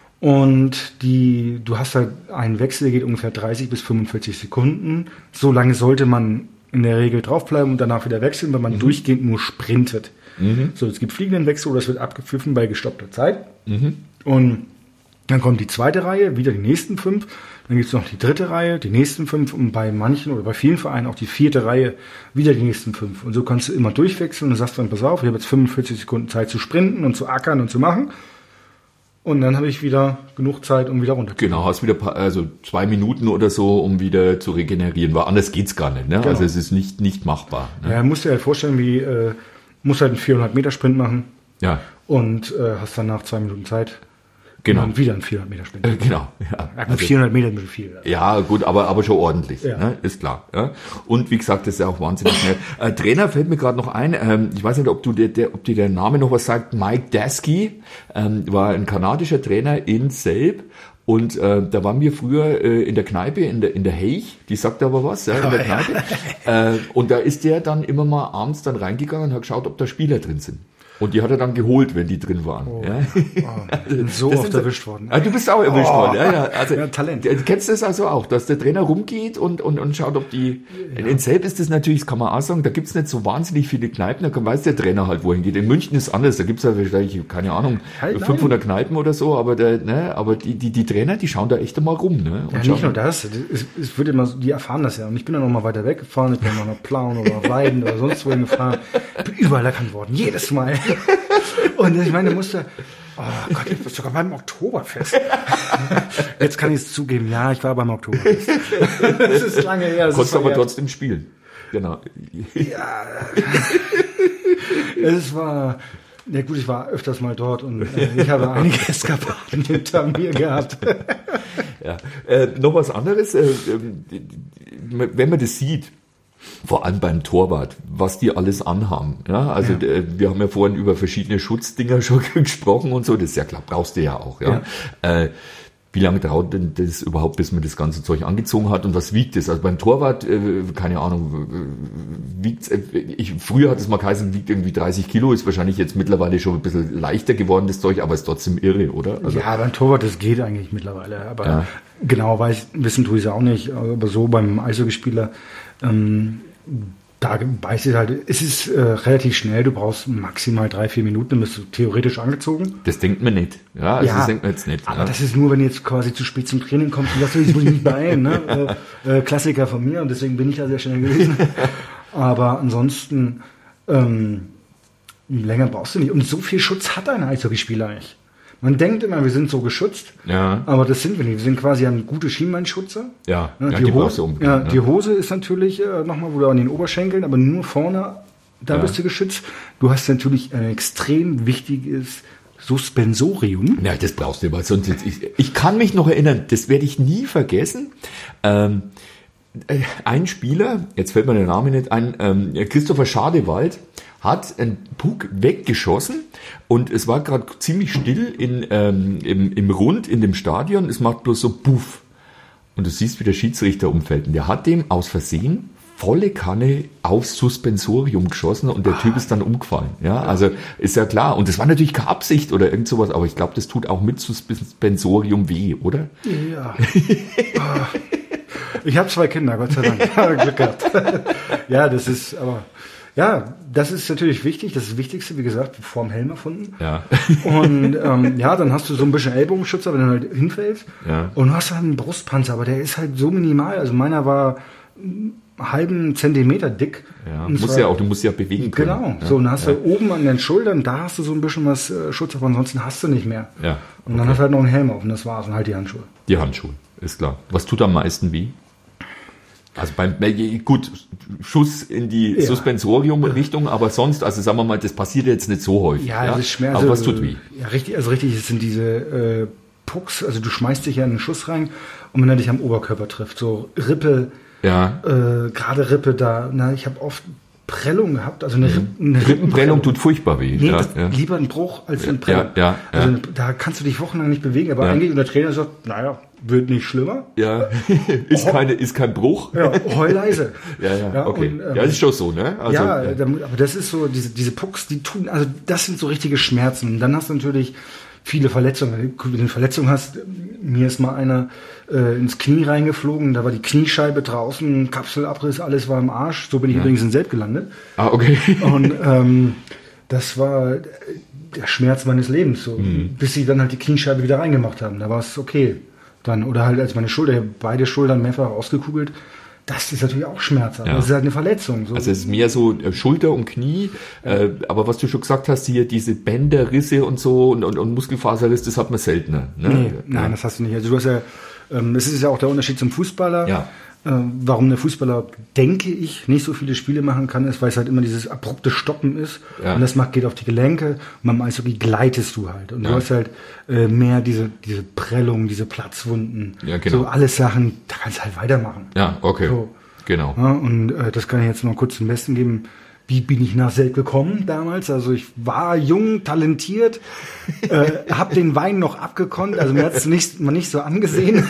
Und du hast halt einen Wechsel, der geht ungefähr 30 bis 45 Sekunden. So lange sollte man in der Regel draufbleiben und danach wieder wechseln, weil man durchgehend nur sprintet. So, es gibt fliegenden Wechsel oder es wird abgepfiffen bei gestoppter Zeit. Und dann kommt die zweite Reihe, wieder die nächsten 5. Dann gibt es noch die dritte Reihe, die nächsten 5 und bei manchen oder bei vielen Vereinen auch die vierte Reihe, wieder die nächsten 5. Und so kannst du immer durchwechseln und sagst dann, pass auf, ich habe jetzt 45 Sekunden Zeit zu sprinten und zu ackern und zu machen. Und dann habe ich wieder genug Zeit, um wieder runterzukommen. Genau, hast wieder 2 Minuten oder so, um wieder zu regenerieren, weil anders geht's gar nicht. Ne? Genau. Also es ist nicht machbar. Ne? Ja, musst dir halt vorstellen, musst halt einen 400 Meter Sprint machen Ja, und hast danach 2 Minuten Zeit. genau. Und dann wieder einen 400 Meter Sprint. Genau. Ja. Ja, gut, 400 Meter ist ein bisschen viel. Ja, gut, aber schon ordentlich, Ja. ne? Ist klar. Ja? Und wie gesagt, das ist ja auch wahnsinnig schnell. Trainer fällt mir gerade noch ein, ich weiß nicht, ob dir der Name noch was sagt, Mike Daskey, war ein kanadischer Trainer in Selb. Und da waren wir früher in der Kneipe, in der Heich, die sagt aber was, ja, in der Kneipe. Und da ist der dann immer mal abends dann reingegangen und hat geschaut, ob da Spieler drin sind. Und die hat er dann geholt, wenn die drin waren. Ja. Bin so Das oft sind erwischt worden. Ah, du bist auch erwischt worden. Ja. Also, Ja, Talent. Kennst du das also auch, dass der Trainer rumgeht und schaut, ob die... In Selb ist das natürlich, das kann man auch sagen, da gibt's nicht so wahnsinnig viele Kneipen, da weiß der Trainer halt, wohin geht. In München ist anders, da gibt's ja vielleicht, keine Ahnung, Halt, 500 Kneipen oder so, aber die Trainer, die schauen da echt einmal rum. Ne? Und Ja, schauen, nicht nur das. Es wird immer, die erfahren das ja. Und ich bin dann noch mal weiter weggefahren. Ich bin noch nach Plauen oder Weiden oder sonst wohin gefahren. Bin überall erkannt worden. Jedes Mal. Und ich meine, musste, oh Gott, ich war sogar beim Oktoberfest. Jetzt kann ich es zugeben. Ja, ich war beim Oktoberfest. Das ist lange her. Das konntest ist aber verjährt. trotzdem spielen. Genau. Es war, ja gut, ich war öfters mal dort und ich habe einige Eskapaden hinter mir gehabt. Ja. Noch was anderes, wenn man das sieht, vor allem beim Torwart, was die alles anhaben. Ja, also wir haben ja vorhin über verschiedene Schutzdinger schon gesprochen und so, das ist ja klar, brauchst du ja auch. Ja. Wie lange dauert denn das überhaupt, bis man das ganze Zeug angezogen hat und was wiegt es? Also beim Torwart, keine Ahnung, wiegt früher hat es mal geheißen, wiegt irgendwie 30 Kilo, ist wahrscheinlich jetzt mittlerweile schon ein bisschen leichter geworden, das Zeug, aber ist trotzdem irre, oder? Also, Ja, beim Torwart, das geht eigentlich mittlerweile. Aber genau wissen tue ich es auch nicht. Aber so beim Eishockeyspieler, da weiß ich halt, es ist relativ schnell, du brauchst maximal 3-4 Minuten, dann bist du theoretisch angezogen. das denkt man nicht. Ja, also das denkt man jetzt nicht. Aber ja. das ist nur, wenn du jetzt quasi zu spät zum Training kommst und sagst, jetzt muss ich mich beeilen. Ne? Klassiker von mir und deswegen bin ich ja sehr schnell gewesen. Aber ansonsten, länger brauchst du nicht. Und so viel Schutz hat ein Eishockeyspieler nicht. Man denkt immer, wir sind so geschützt, Ja. aber das sind wir nicht. Wir sind quasi ein gute Schienbeinschützer. Ja, Die die brauchst Hose, du unbedingt. die Hose ist natürlich nochmal, wo du an den Oberschenkeln, aber nur vorne, da bist du geschützt. Du hast natürlich ein extrem wichtiges Suspensorium. Ja, das brauchst du immer. Sonst ich kann mich noch erinnern, das werde ich nie vergessen. Ein Spieler, jetzt fällt mir der Name nicht ein, Christopher Schadewald, hat einen Puck weggeschossen und es war gerade ziemlich still im Rund in dem Stadion. Es macht bloß so Puff. Und du siehst, wie der Schiedsrichter umfällt. Und der hat dem aus Versehen volle Kanne aufs Suspensorium geschossen und der Typ ist dann umgefallen. Ja, also ist ja klar. Und das war natürlich keine Absicht oder irgend sowas, aber ich glaube, das tut auch mit Suspensorium weh, oder? Ja. Ich habe 2 Kinder, Gott sei Dank. Glück gehabt. Ja, das ist natürlich wichtig. Das ist das Wichtigste, wie gesagt, vorm Helm erfunden. Ja. Und dann hast du so ein bisschen Ellbogenschützer, wenn du halt hinfällst. Ja. Und du hast halt einen Brustpanzer, aber der ist halt so minimal. Also meiner war halben Zentimeter dick. Ja, Und du musst ja bewegen können. Genau, Ja. so, und dann hast du oben an den Schultern, da hast du so ein bisschen was Schutz, aber ansonsten hast du nicht mehr. Ja, Und dann hast du halt noch einen Helm auf und das war's und halt die Handschuhe. Die Handschuhe, ist klar. Was tut am meisten weh? Also gut, Schuss in die Ja. Suspensorium-Richtung, aber sonst, also sagen wir mal, das passiert jetzt nicht so häufig. Ja, das ist Schmerz. Aber was tut weh? Ja, richtig, also richtig, es sind diese Pucks, also du schmeißt dich ja in einen Schuss rein und wenn er dich am Oberkörper trifft, so Rippe, Ja. gerade Rippe da, ich habe oft Prellung gehabt, also eine Rippenprellung tut furchtbar weh. Nee, ja, ja. lieber ein Bruch als eine Prellung. Ja. Also da kannst du dich wochenlang nicht bewegen, aber eigentlich und der Trainer sagt, wird nicht schlimmer. Ja, ist kein Bruch. Ja, heul leise. Ja, okay. Und, ja, ist schon so, ne? Also, aber das ist so, diese Pucks, die tun, also das sind so richtige Schmerzen. Und dann hast du natürlich viele Verletzungen. Wenn du eine Verletzung hast, mir ist mal einer ins Knie reingeflogen, da war die Kniescheibe draußen, Kapselabriss, alles war im Arsch. So bin ich übrigens in Selb gelandet. Ah, okay. Und das war der Schmerz meines Lebens, so, bis sie dann halt die Kniescheibe wieder reingemacht haben. Da war es okay. Dann, oder halt als meine Schulter, beide Schultern mehrfach ausgekugelt. Das ist natürlich auch schmerzhaft. Ja. Das ist halt eine Verletzung. So. Also es ist mehr so Schulter und Knie, aber was du schon gesagt hast, hier diese Bänderrisse und so und Muskelfaserriss, das hat man seltener. Ne? Nein, das hast du nicht. Also du hast ja, das ist ja auch der Unterschied zum Fußballer. Ja. Warum der Fußballer, denke ich, nicht so viele Spiele machen kann, ist, weil es halt immer dieses abrupte Stoppen ist. Ja. Und das geht auf die Gelenke. Und beim Eishockey gleitest du halt. Und du hast halt mehr diese Prellung, diese Platzwunden. Ja, genau. So alles Sachen, da kannst du halt weitermachen. Ja, okay. So. Genau. Ja, und das kann ich jetzt noch kurz zum Besten geben. Wie bin ich nach Selb gekommen damals? Also ich war jung, talentiert, habe den Wein noch abgekonnt, also mir hat es nicht so angesehen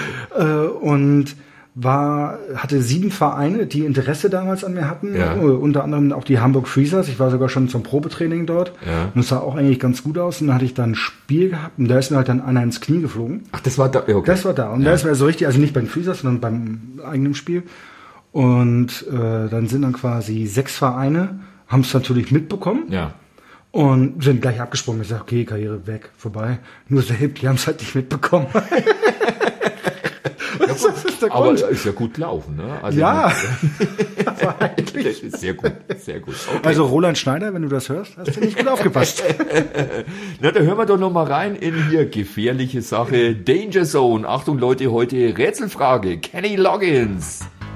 und hatte 7 Vereine, die Interesse damals an mir hatten, Ja. unter anderem auch die Hamburg Freezers. Ich war sogar schon zum Probetraining dort Ja. und es sah auch eigentlich ganz gut aus. Und dann hatte ich dann ein Spiel gehabt und da ist mir halt dann einer ins Knie geflogen. Ach, das war da, ja, okay. Das war da. Und da ist mir so richtig, also nicht beim Freezers, sondern beim eigenen Spiel. Und dann sind dann quasi 6 Vereine, haben es natürlich mitbekommen Ja. und sind gleich abgesprungen. Ich sage, okay, Karriere weg, vorbei. Nur Selb, die haben es halt nicht mitbekommen. Das ist der Aber Grund. ist ja gut gelaufen, ne? Also, Ja, aber eigentlich. Das ist sehr gut, sehr gut. Okay. Also Roland Schneider, wenn du das hörst, hast du nicht gut aufgepasst. Na, da hören wir doch noch mal rein in hier gefährliche Sache. Danger Zone. Achtung Leute, heute Rätselfrage. Kenny Loggins.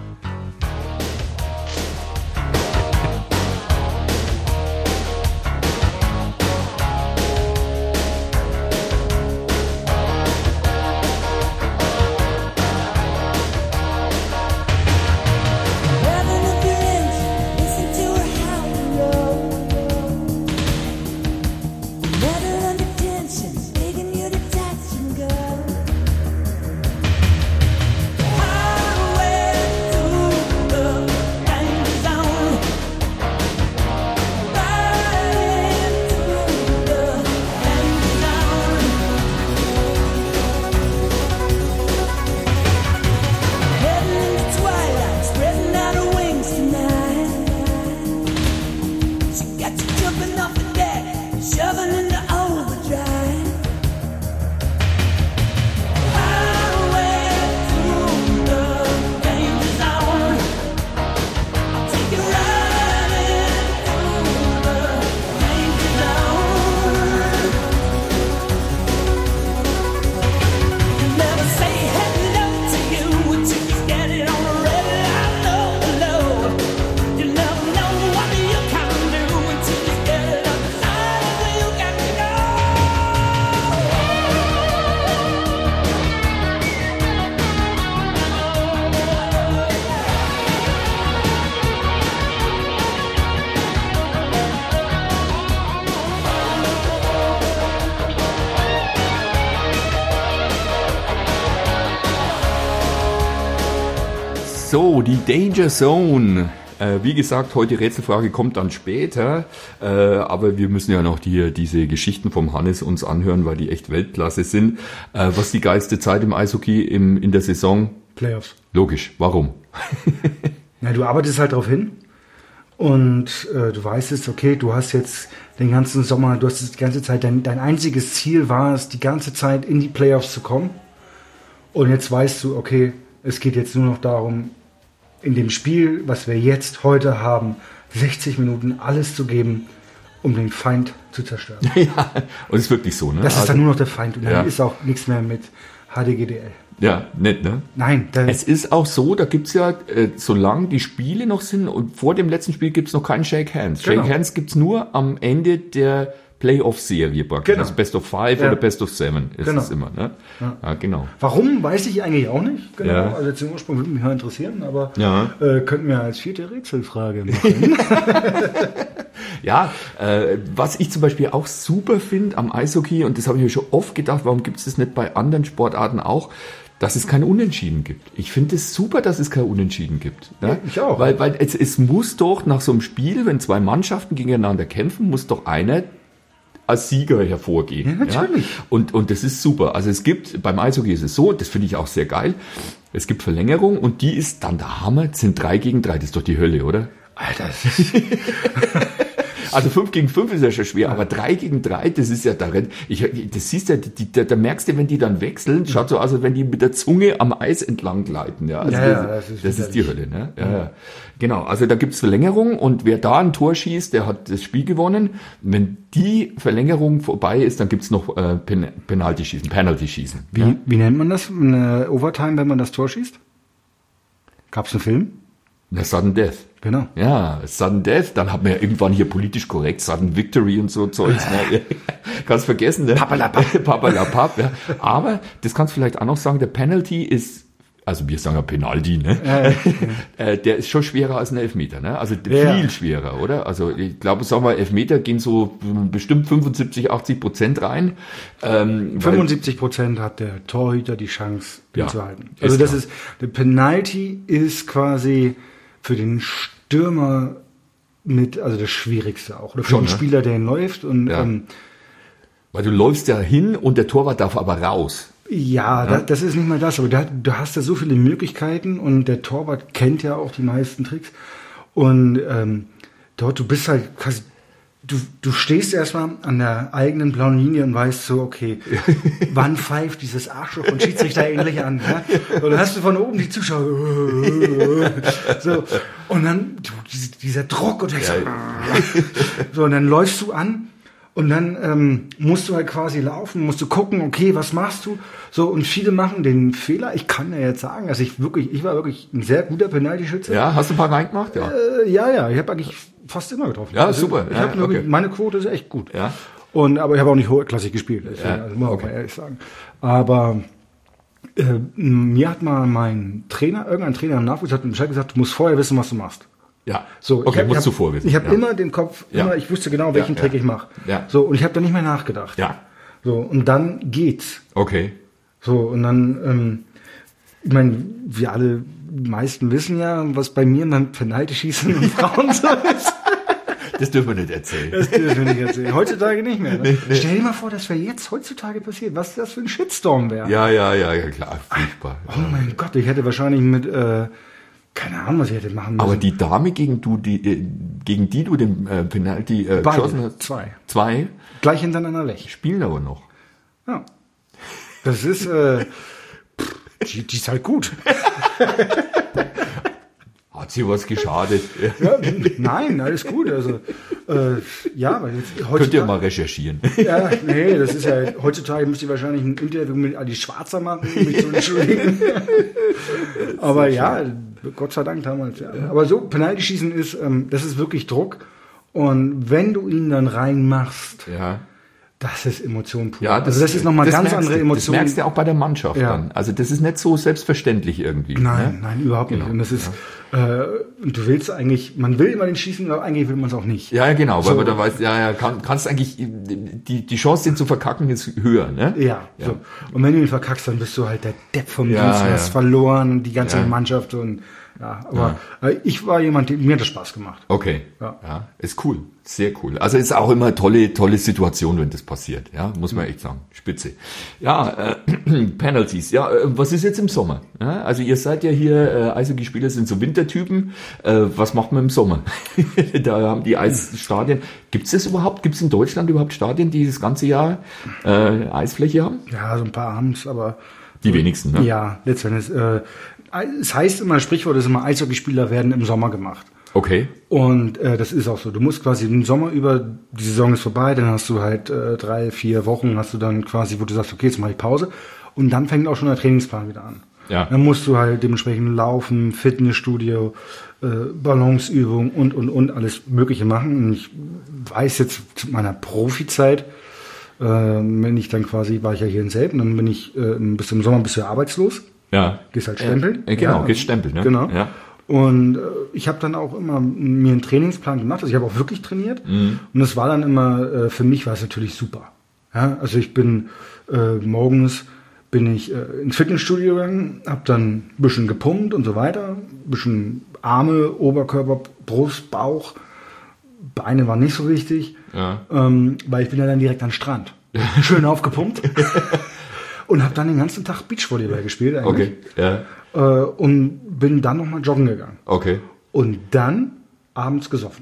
So, die Danger Zone. Wie gesagt, heute Rätselfrage kommt dann später, aber wir müssen ja noch diese Geschichten vom Hannes uns anhören, weil die echt Weltklasse sind. Was ist die geilste Zeit im Eishockey in der Saison? Playoffs. Logisch. Warum? Ja, du arbeitest halt drauf hin und du weißt es, okay, du hast jetzt den ganzen Sommer, du hast es die ganze Zeit, dein einziges Ziel war es, die ganze Zeit in die Playoffs zu kommen. Und jetzt weißt du, okay, es geht jetzt nur noch darum, in dem Spiel, was wir jetzt heute haben, 60 Minuten alles zu geben, um den Feind zu zerstören. Ja, und ist wirklich so, ne? Das ist dann nur noch der Feind und dann Ja. ist auch nichts mehr mit HDGDL. Ja, nett, ne? Nein, Es ist auch so, da gibt's ja, solange die Spiele noch sind und vor dem letzten Spiel gibt's noch keinen Shake Hands. Genau. Shake Hands gibt's nur am Ende der Playoff-Serie praktisch. Genau. Also Best of 5 Ja. oder Best of 7 ist Genau. es immer, ne? Ja, genau. warum, weiß ich eigentlich auch nicht. Genau. Ja. Also den Ursprung würde mich mal interessieren, aber Ja. könnten wir als 4. Rätselfrage machen. Ja, was ich zum Beispiel auch super finde am Eishockey, und das habe ich mir schon oft gedacht, warum gibt es das nicht bei anderen Sportarten auch, dass es kein Unentschieden gibt. Ich finde es super, dass es kein Unentschieden gibt. Ne? Ich auch. Weil es muss doch nach so einem Spiel, wenn zwei Mannschaften gegeneinander kämpfen, muss doch einer als Sieger hervorgehen. Ja, natürlich. Und das ist super. Also es gibt, beim Eishockey ist es so, das finde ich auch sehr geil, es gibt Verlängerung und die ist dann der Hammer, das sind 3 gegen 3, das ist doch die Hölle, oder? Alter, das ist, Also 5 gegen 5 ist ja schon schwer, aber 3 gegen 3, das ist ja darin, das siehst du, da merkst du, wenn die dann wechseln, schaut so aus, als wenn die mit der Zunge am Eis entlang gleiten. Ja, also Ja, das ist die Hölle. Ne? Ja, ja. Genau, also da gibt's Verlängerung und wer da ein Tor schießt, der hat das Spiel gewonnen. Wenn die Verlängerung vorbei ist, dann gibt's noch Penalty schießen. wie nennt man das? Eine Overtime, wenn man das Tor schießt? Gab's einen Film? Na, Sudden Death. Genau. Ja, Sudden Death, dann hat man ja irgendwann hier politisch korrekt Sudden Victory und so Zeugs. Ne? Kannst vergessen, ne? Papperlapapp. Papperlapapp, ja. Aber, das kannst du vielleicht auch noch sagen, der Penalty ist, also wir sagen ja Penalty, ne? Der ist schon schwerer als ein Elfmeter, ne? Also viel schwerer, oder? Also ich glaube, sagen wir, Elfmeter gehen so bestimmt 75-80% rein. 75% hat der Torhüter die Chance, den Ja, zu halten. ist Also das klar. ist, der Penalty ist quasi für den Stürmer also das Schwierigste auch. Oder für Schon, den ne? Spieler, der ihn läuft. Und Ja. Weil du läufst ja hin und der Torwart darf aber raus. Das ist nicht mal das, aber du hast da so viele Möglichkeiten und der Torwart kennt ja auch die meisten Tricks. Und dort, du bist halt quasi, du stehst erstmal an der eigenen blauen Linie und weißt so, okay, wann pfeift dieses Arschloch und Schiedsrichter ähnlich an. Ja? Und dann hast du von oben die Zuschauer so, und dann dieser Druck und so, und dann läufst du an. Und dann musst du halt quasi laufen, musst du gucken, okay, was machst du? So, und viele machen den Fehler. Ich kann ja jetzt sagen, also ich war wirklich ein sehr guter Penalty-Schütze. Ja, hast du ein paar reingemacht? Ja. Ja, ich habe eigentlich fast immer getroffen. Ja, super. Ich Ja, hab wirklich, okay. meine Quote ist echt gut. Ja. Aber ich habe auch nicht hochklassig gespielt, deswegen, Ja, also muss man okay. auch mal ehrlich sagen. Aber mir hat mal irgendein Trainer im Nachwuchs hat mir Bescheid gesagt, du musst vorher wissen, was du machst. Ja. So, okay, ich musst hab, du vorwissen. Ich habe ja. immer den Kopf, Ja. ich wusste genau, welchen Ja, Trick ja. ich mache. Ja. So, und ich habe da nicht mehr nachgedacht. Ja. So, und dann geht's. Okay. So, und dann, ich meine, wir alle, die meisten wissen ja, was bei mir beim Penalty-Schießen und Frauen so ist. Das dürfen wir nicht erzählen. Das dürfen wir nicht erzählen. Heutzutage nicht mehr. Ne? Nee. Stell dir mal vor, das wäre jetzt heutzutage passiert. Was das für ein Shitstorm wäre. Ja, klar. Furchtbar. Oh mein Gott, ich hätte wahrscheinlich mit, keine Ahnung, was ich hätte machen müssen. Aber die Dame, gegen die du den Penalty geschossen hast, zwei Gleich hintereinander weg. spielen aber noch. Ja. Das ist, die ist halt gut. Hat sie was geschadet? Ja, nein, alles gut. Also, ja, weil jetzt Könnt ihr heutzutage, mal recherchieren. ja, nee, das ist ja, heutzutage müsst ihr wahrscheinlich ein Interview mit Adi Schwarzer machen, um mich zu entschuldigen. Aber ja, Gott sei Dank damals, ja. Aber so, Penalty-Schießen ist, das ist wirklich Druck. Und wenn du ihn dann reinmachst, Ja. das ist Emotion pur. Ja, also das ist nochmal ganz merkst andere du. Emotion. Das merkst du auch bei der Mannschaft Ja. dann. Also das ist nicht so selbstverständlich irgendwie. Nein, Ne? nein, überhaupt nicht. Genau, Und das ist, und du willst eigentlich, man will immer den schießen, aber eigentlich will man es auch nicht. Ja, genau, weil So. man da weiß, kannst eigentlich, die Chance, den zu verkacken, ist höher, ne? Ja, so. Und wenn du ihn verkackst, dann bist du halt der Depp vom Ja, Dienst, du ja. hast verloren und die ganze Ja. Mannschaft und ja, aber ich war jemand, mir hat das Spaß gemacht. Okay. Ja. Ist cool. Sehr cool. Also ist auch immer tolle Situation, wenn das passiert. Ja, muss man echt sagen. Spitze. Ja, Penalties. Ja, was ist jetzt im Sommer? Ja, also ihr seid ja hier, Eishockey-Spieler sind so Wintertypen. Was macht man im Sommer? Da haben die Eisstadien. Gibt's das überhaupt? Gibt's in Deutschland überhaupt Stadien, die das ganze Jahr Eisfläche haben? Ja, so ein paar haben's, aber Die wenigsten, ne? ja, letztendlich, es heißt immer, Sprichwort ist immer, Eishockeyspieler werden im Sommer gemacht. Okay. Und das ist auch so. Du musst quasi den Sommer über, die Saison ist vorbei, dann hast du halt 3-4 Wochen, hast du dann quasi, wo du sagst, okay, jetzt mache ich Pause. Und dann fängt auch schon der Trainingsplan wieder an. Ja. Dann musst du halt dementsprechend laufen, Fitnessstudio, Balanceübung und alles Mögliche machen. Und ich weiß jetzt zu meiner Profizeit, wenn ich dann quasi, war ich ja hier in Selb, und dann bin ich bis zum Sommer bist du ja arbeitslos. Ja. Gehst halt stempeln. Genau, Ja, gehst stempeln, ne? Genau. Ja. Und ich habe dann auch immer mir einen Trainingsplan gemacht. Also ich habe auch wirklich trainiert. Und das war dann immer, für mich war es natürlich super. Ja, also ich bin morgens bin ich ins Fitnessstudio gegangen, habe dann ein bisschen gepumpt und so weiter. Ein bisschen Arme, Oberkörper, Brust, Bauch. Beine waren nicht so wichtig. Ja. Weil ich bin ja dann direkt an den Strand. Schön aufgepumpt. Und habe dann den ganzen Tag Beachvolleyball gespielt eigentlich. Okay. Ja. Und bin dann nochmal joggen gegangen. Okay. Und dann abends gesoffen.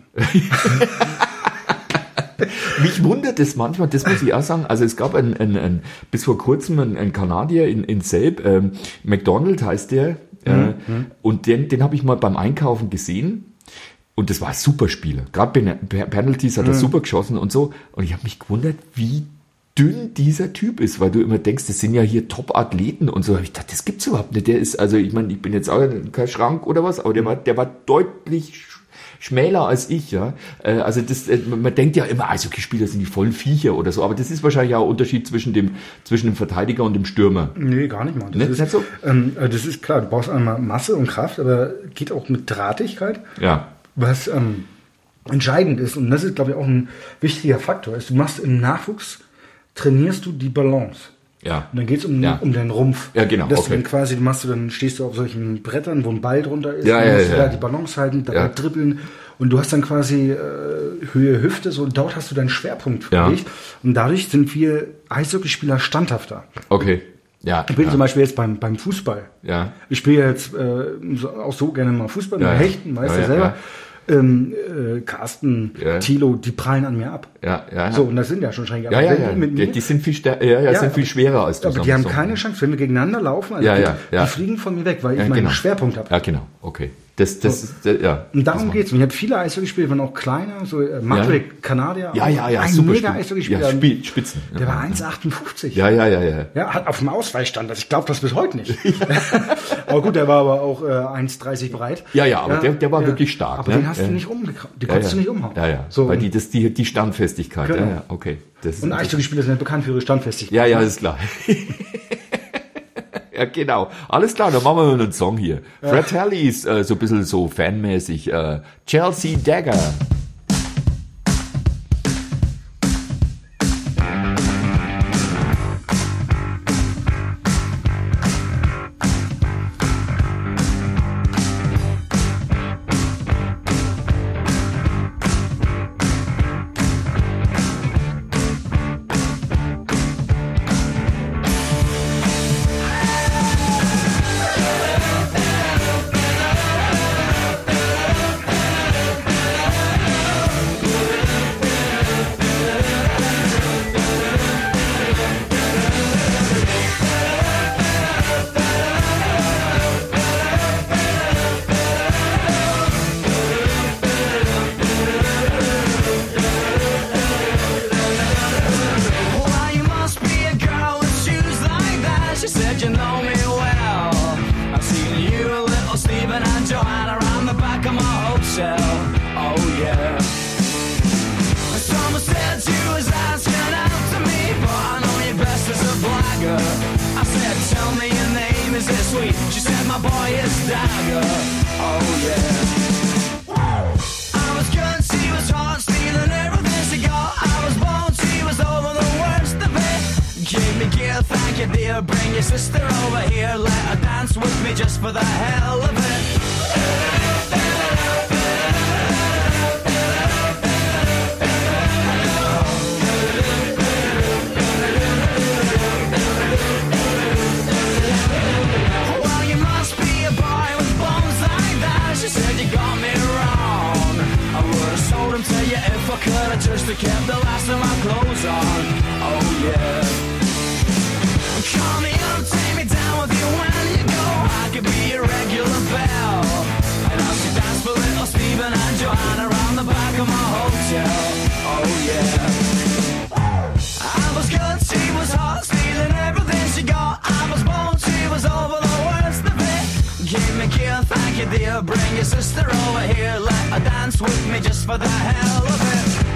Mich wundert es manchmal, das muss ich auch sagen, also es gab bis vor kurzem einen Kanadier in Selb, McDonald heißt der, und den habe ich mal beim Einkaufen gesehen. Und das war ein super Spieler. Gerade bei Penalties hat er super geschossen und so. Und ich habe mich gewundert, wie dünn dieser Typ ist, weil du immer denkst, das sind ja hier Top-Athleten und so. Hab ich gedacht, das gibt's überhaupt nicht. Der ist, also ich meine, ich bin jetzt auch kein Schrank oder was, aber der war deutlich schmäler als ich, ja. Also das, man denkt ja immer, Eishockeyspieler sind die vollen Viecher oder so, aber das ist wahrscheinlich auch ein Unterschied zwischen dem Verteidiger und dem Stürmer. Nee, gar nicht mal. Das ist nicht so? Das ist klar, du brauchst einmal Masse und Kraft, aber geht auch mit Drahtigkeit. Ja. Was entscheidend ist, und das ist, glaube ich, auch ein wichtiger Faktor, ist, du machst im Nachwuchs, trainierst du die Balance. Ja. Und dann geht es um deinen Rumpf. Ja, genau. Dass Okay. du dann quasi, dann stehst du auf solchen Brettern, wo ein Ball drunter ist, Ja, dann ja, musst du ja. da die Balance halten, dabei Ja. dribbeln, und du hast dann quasi Höhe Hüfte, so, und dort hast du deinen Schwerpunkt gelegt. Und dadurch sind wir Eishockeyspieler standhafter. Okay. Ja. Ich bin ja. zum Beispiel jetzt beim Fußball. Ja. Ich spiele jetzt auch so gerne mal Fußball, Ja, mit ja. Hechten, weißt Ja, du ja, selber. Carsten, Ja. Thilo, die prallen an mir ab. Ja. So, und das sind ja schon Schränke. Ja, Aber ja, wenn ja. die mit mir, Die sind viel sind viel schwerer als du. aber die haben keine Chance, wenn wir gegeneinander laufen, also die fliegen von mir weg, weil ich meinen Schwerpunkt habe. Ja, genau. Okay. Das ist, ja. Und darum geht's. Und ich habe viele Eishockeyspieler, waren auch kleiner, so Madrid, Kanadier, Ja, ein super mega Spiel. Eishockeyspieler. Ja, Spitzen. Der war 1,58. Ja. Ja, hat auf dem Ausweis stand das. Ich glaube das bis heute nicht. Aber gut, der war aber auch 1,30 breit. Ja, aber der war wirklich stark. Aber ne? den hast du nicht umgekraut. Die konntest du nicht umhauen. Ja. So, Weil die Standfestigkeit. Genau. Ja, okay. Das und ist Eishockeyspieler sind bekannt für ihre Standfestigkeit. ja, ist klar. Ja, genau. Alles klar, dann machen wir mal einen Song hier. Fred Talley's so ein bisschen so fanmäßig. Chelsea Dagger. Well, you must be a girl with shoes like that. She said you know me well. I've seen you, little Stephen and Joanna around the back of my hotel. Oh yeah. Someone said you was asking out to me, but I know you best as a blagger. I said, tell me your name, is it sweet? She said, my boy is Dagger. Oh yeah. I was good, she was hot, stealing everything she got. I was bold, she was over the worst of it. Give me gear, thank you dear. Bring your sister over here, let her dance with me just for the hell of it. Well, you must be a boy with bones like that. She said you got me wrong. I would've sold them to you if I could. I just kept the last of my clothes on. Oh yeah. Call me up, take me down with you when you go. I could be your give me a kill, thank you dear. Bring your sister over here, let her dance with me just for the hell of it.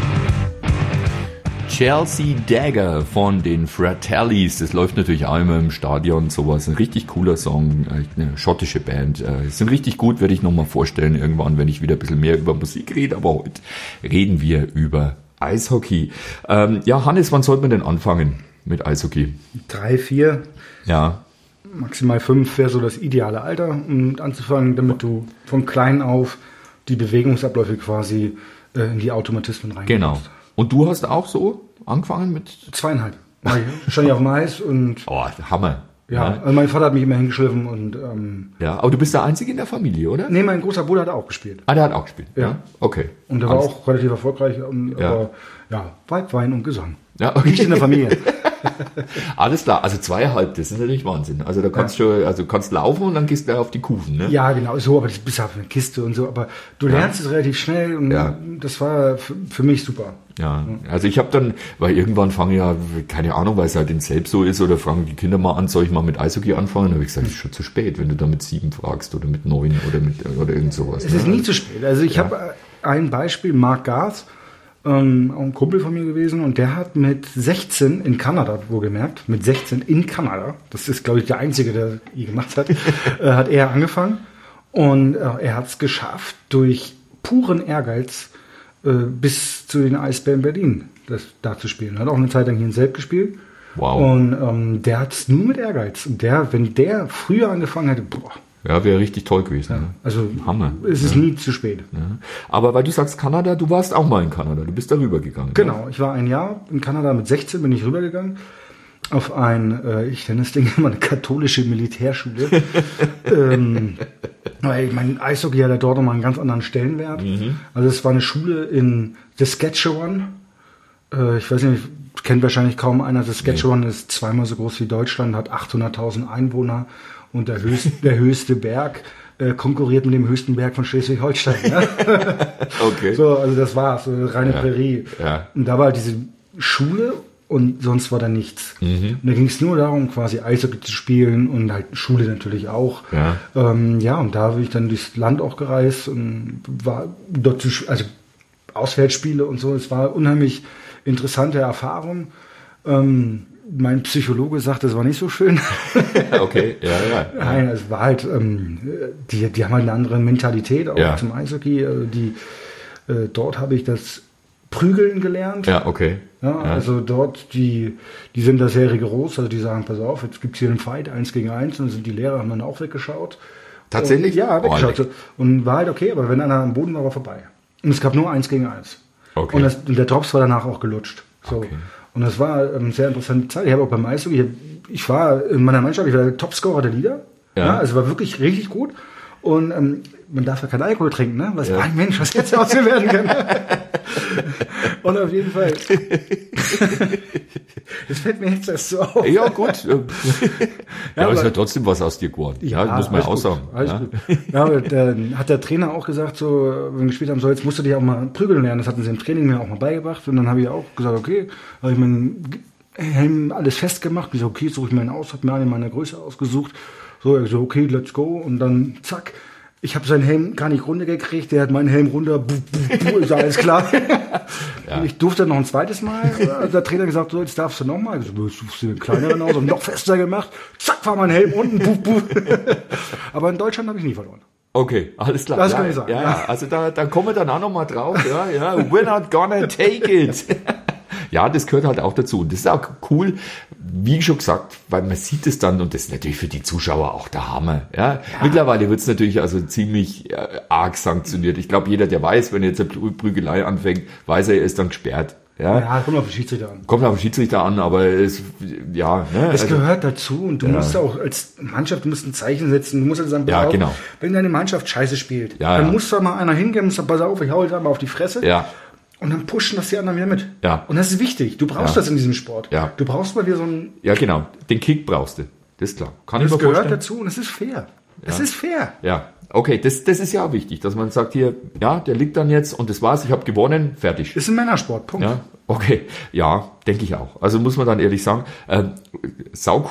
Chelsea Dagger von den Fratellis, das läuft natürlich auch immer im Stadion, sowas, ein richtig cooler Song, eine schottische Band, sind richtig gut, werde ich nochmal vorstellen irgendwann, wenn ich wieder ein bisschen mehr über Musik rede, aber heute reden wir über Eishockey. Ja, Hannes, wann sollte man denn anfangen mit Eishockey? 3, 4, Ja, maximal 5 wäre so das ideale Alter, um anzufangen, damit du von klein auf die Bewegungsabläufe quasi in die Automatismen reinkommst. genau. Und du hast auch so angefangen mit... 2,5. Stand ich auf dem Eis und Oh, Hammer. ja, also mein Vater hat mich immer hingeschliffen und Ja, aber du bist der Einzige in der Familie, oder? nee, mein großer Bruder hat auch gespielt. Ah, der hat auch gespielt. Ja. Okay. Und der war Alles- auch relativ erfolgreich, Ja. aber ja, Weib, Wein und Gesang. Ja, okay. Nicht in der Familie. Alles klar, also 2,5, das ist natürlich Wahnsinn. Also da kannst du, also kannst laufen und dann gehst du auf die Kufen, ne? Ja, genau, so, aber das bist auf eine Kiste und so, aber du lernst es relativ schnell und Ja. das war für mich super. Ja, also ich habe dann, weil irgendwann fange ja, keine Ahnung, weil es halt in selbst so ist, oder fragen die Kinder mal an, soll ich mal mit Eishockey anfangen? Dann habe ich gesagt, es ist schon zu spät, wenn du da mit 7 fragst oder mit 9 oder irgend sowas. Es ist nie zu spät. Also ich habe ein Beispiel, Mark Garth, auch ein Kumpel von mir gewesen und der hat mit 16 in Kanada, wohlgemerkt, mit 16 in Kanada, das ist glaube ich der Einzige, der je gemacht hat, hat er angefangen und er hat es geschafft, durch puren Ehrgeiz bis zu den Eisbären Berlin da zu spielen. Hat auch eine Zeit lang hier in Selb gespielt. Wow. Und der hat es nur mit Ehrgeiz. Und wenn der früher angefangen hätte, boah, Ja, wäre richtig toll gewesen. Ne? also Hammer. es ist nie zu spät. Ja. Aber weil du sagst Kanada, du warst auch mal in Kanada, du bist da rübergegangen. Genau, ich war ein Jahr in Kanada, mit 16 bin ich rübergegangen auf ich nenne das Ding immer eine katholische Militärschule. Weil ich mein Eishockey hatte dort nochmal einen ganz anderen Stellenwert. Also es war eine Schule in Saskatchewan. Ich weiß nicht, kennt wahrscheinlich kaum einer. Saskatchewan ist zweimal so groß wie Deutschland, hat 800.000 Einwohner und der höchste Berg konkurriert mit dem höchsten Berg von Schleswig-Holstein. Ne? Okay. So, also das war's, so eine reine Prärie. Ja. Und da war halt diese Schule und sonst war da nichts. Und da ging es nur darum, quasi Eishockey zu spielen und halt Schule natürlich auch. Ja. Ja, und da bin ich dann durchs Land auch gereist und war dort also Auswärtsspiele und so. Es war eine unheimlich interessante Erfahrung. Mein Psychologe sagt, das war nicht so schön. Okay, ja. Nein, es war halt, die haben halt eine andere Mentalität auch Ja. zum Eishockey. Dort habe ich das Prügeln gelernt. Ja, okay. Ja, also dort, die sind da sehr rigoros, also die sagen, pass auf, jetzt gibt's hier einen Fight, 1 gegen 1, und sind die Lehrer haben dann auch weggeschaut. Tatsächlich? Und, ja, weggeschaut. Oh, So. Und war halt okay, aber wenn einer am Boden war, war vorbei. Und es gab nur 1 gegen 1. Okay. Und der Drops war danach auch gelutscht. So. Okay. Und das war eine sehr interessante Zeit. Ich habe auch beim Eishockey, ich war in meiner Mannschaft, ich war der Topscorer der Liga. Ja. Also war wirklich richtig gut. Und man darf ja keinen Alkohol trinken, ne? Was ein Mensch, was jetzt aus mir werden kann. Und auf jeden Fall. Das fällt mir jetzt erst so auf. Ja, gut. Ja, aber es aber- ist ja trotzdem was aus dir geworden. Ja, das muss man ja auch alles sagen. gut, alles Ja. gut. Ja, aber dann hat der Trainer auch gesagt, so, wenn wir gespielt haben, so, jetzt musst du dich auch mal prügeln lernen. Das hatten sie im Training mir auch mal beigebracht. Und dann habe ich auch gesagt, okay, habe ich meinen Helm alles festgemacht. Ich so, okay, suche ich meinen aus, habe mir einen in meiner Größe ausgesucht. So, ich so, okay, let's go. Und dann, zack. Ich habe seinen Helm gar nicht runtergekriegt, der hat meinen Helm runter, ist alles klar. Und ich durfte noch ein zweites Mal. Hat der Trainer gesagt, so, jetzt darfst du nochmal. Ich so, suchst du den kleineren aus und noch fester gemacht. Zack, war mein Helm unten. Aber in Deutschland habe ich nie verloren. Okay, alles klar. Das ja, kann ich sagen. Ja, also da kommen wir dann auch noch mal drauf. Ja, we're not gonna take it. Ja, das gehört halt auch dazu. Und das ist auch cool, wie schon gesagt, weil man sieht es dann, und das ist natürlich für die Zuschauer auch der Hammer. Ja. Mittlerweile wird es natürlich also ziemlich arg sanktioniert. Ich glaube, jeder, der weiß, wenn jetzt eine Prügelei anfängt, weiß er ist dann gesperrt. Ja. Kommt auf den Schiedsrichter an. Kommt auf den Schiedsrichter an, aber es, ja. Ne, Es also, gehört dazu und du musst auch als Mannschaft, du musst ein Zeichen setzen, du musst halt sagen, pass Ja, auf, genau. wenn deine Mannschaft scheiße spielt, Ja, dann ja. muss da mal einer hingehen und sagen, pass auf, ich hau jetzt einmal auf die Fresse ja, und dann pushen das die anderen wieder mit. Ja. Und das ist wichtig, du brauchst das in diesem Sport. Ja. Du brauchst mal wieder so ein, ja, genau. Den Kick brauchst du. Das ist klar. Kann ich das mir gehört vorstellen. dazu und es ist fair. Es ist fair. Ja, okay, das ist ja auch wichtig, dass man sagt hier, ja, der liegt dann jetzt und das war's, ich habe gewonnen, fertig. Ist ein Männersport, Punkt. Ja, okay, ja, denke ich auch. Also muss man dann ehrlich sagen, sau cool,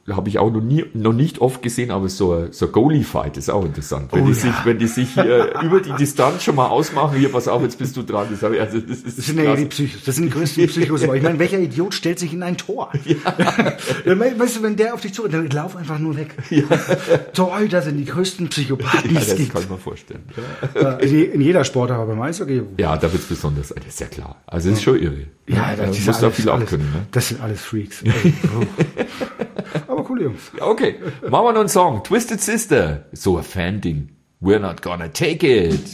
habe ich auch noch nicht oft gesehen, aber so ein Goalie-Fight ist auch interessant. Wenn die sich über die Distanz schon mal ausmachen, hier, pass auf, jetzt bist du dran. Das sind ja die Psychos. Das sind die größten Psychos. Ich meine, welcher Idiot stellt sich in ein Tor? Ja. Weißt du, wenn der auf dich zu, dann lauf einfach nur weg. Ja. Torhüter sind die größten Psychopathen, ja, die es das gibt. kann man vorstellen. In jeder Sportart, aber beim Eishockey. Ja, da wird's besonders, das ist ja klar. Also, das ist schon irre. Ja, du musst da viel abkönnen, ne? Das sind alles Freaks. Aber coole Jungs. Okay, machen wir noch einen Song. Twisted Sister. So ein Fan-Ding. We're not gonna take it.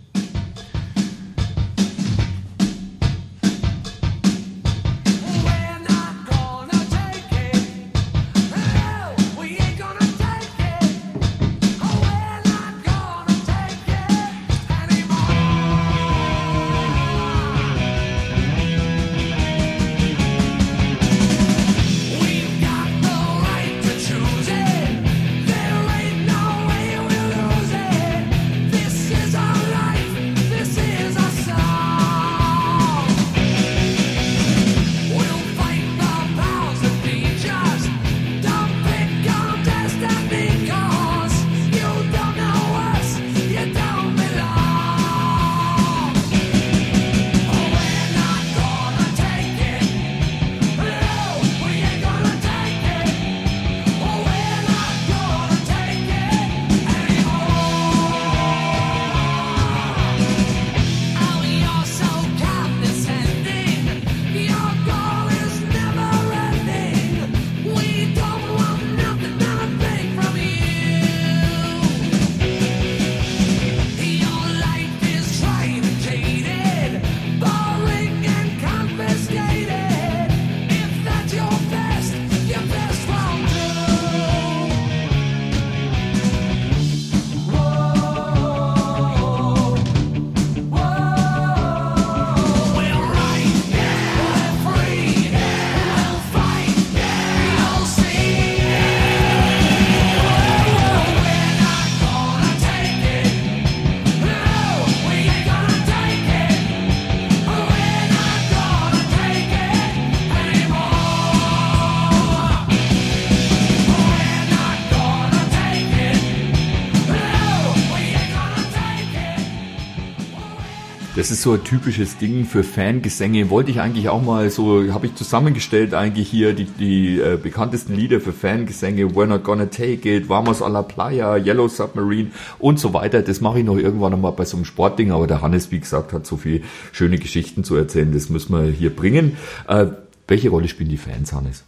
Das ist so ein typisches Ding für Fangesänge. Wollte ich eigentlich auch mal so, habe ich zusammengestellt eigentlich hier die bekanntesten Lieder für Fangesänge. We're Not Gonna Take It, Vamos a la Playa, Yellow Submarine und so weiter. Das mache ich noch irgendwann nochmal bei so einem Sportding. Aber der Hannes, wie gesagt, hat so viele schöne Geschichten zu erzählen. Das müssen wir hier bringen. Welche Rolle spielen die Fans, Hannes?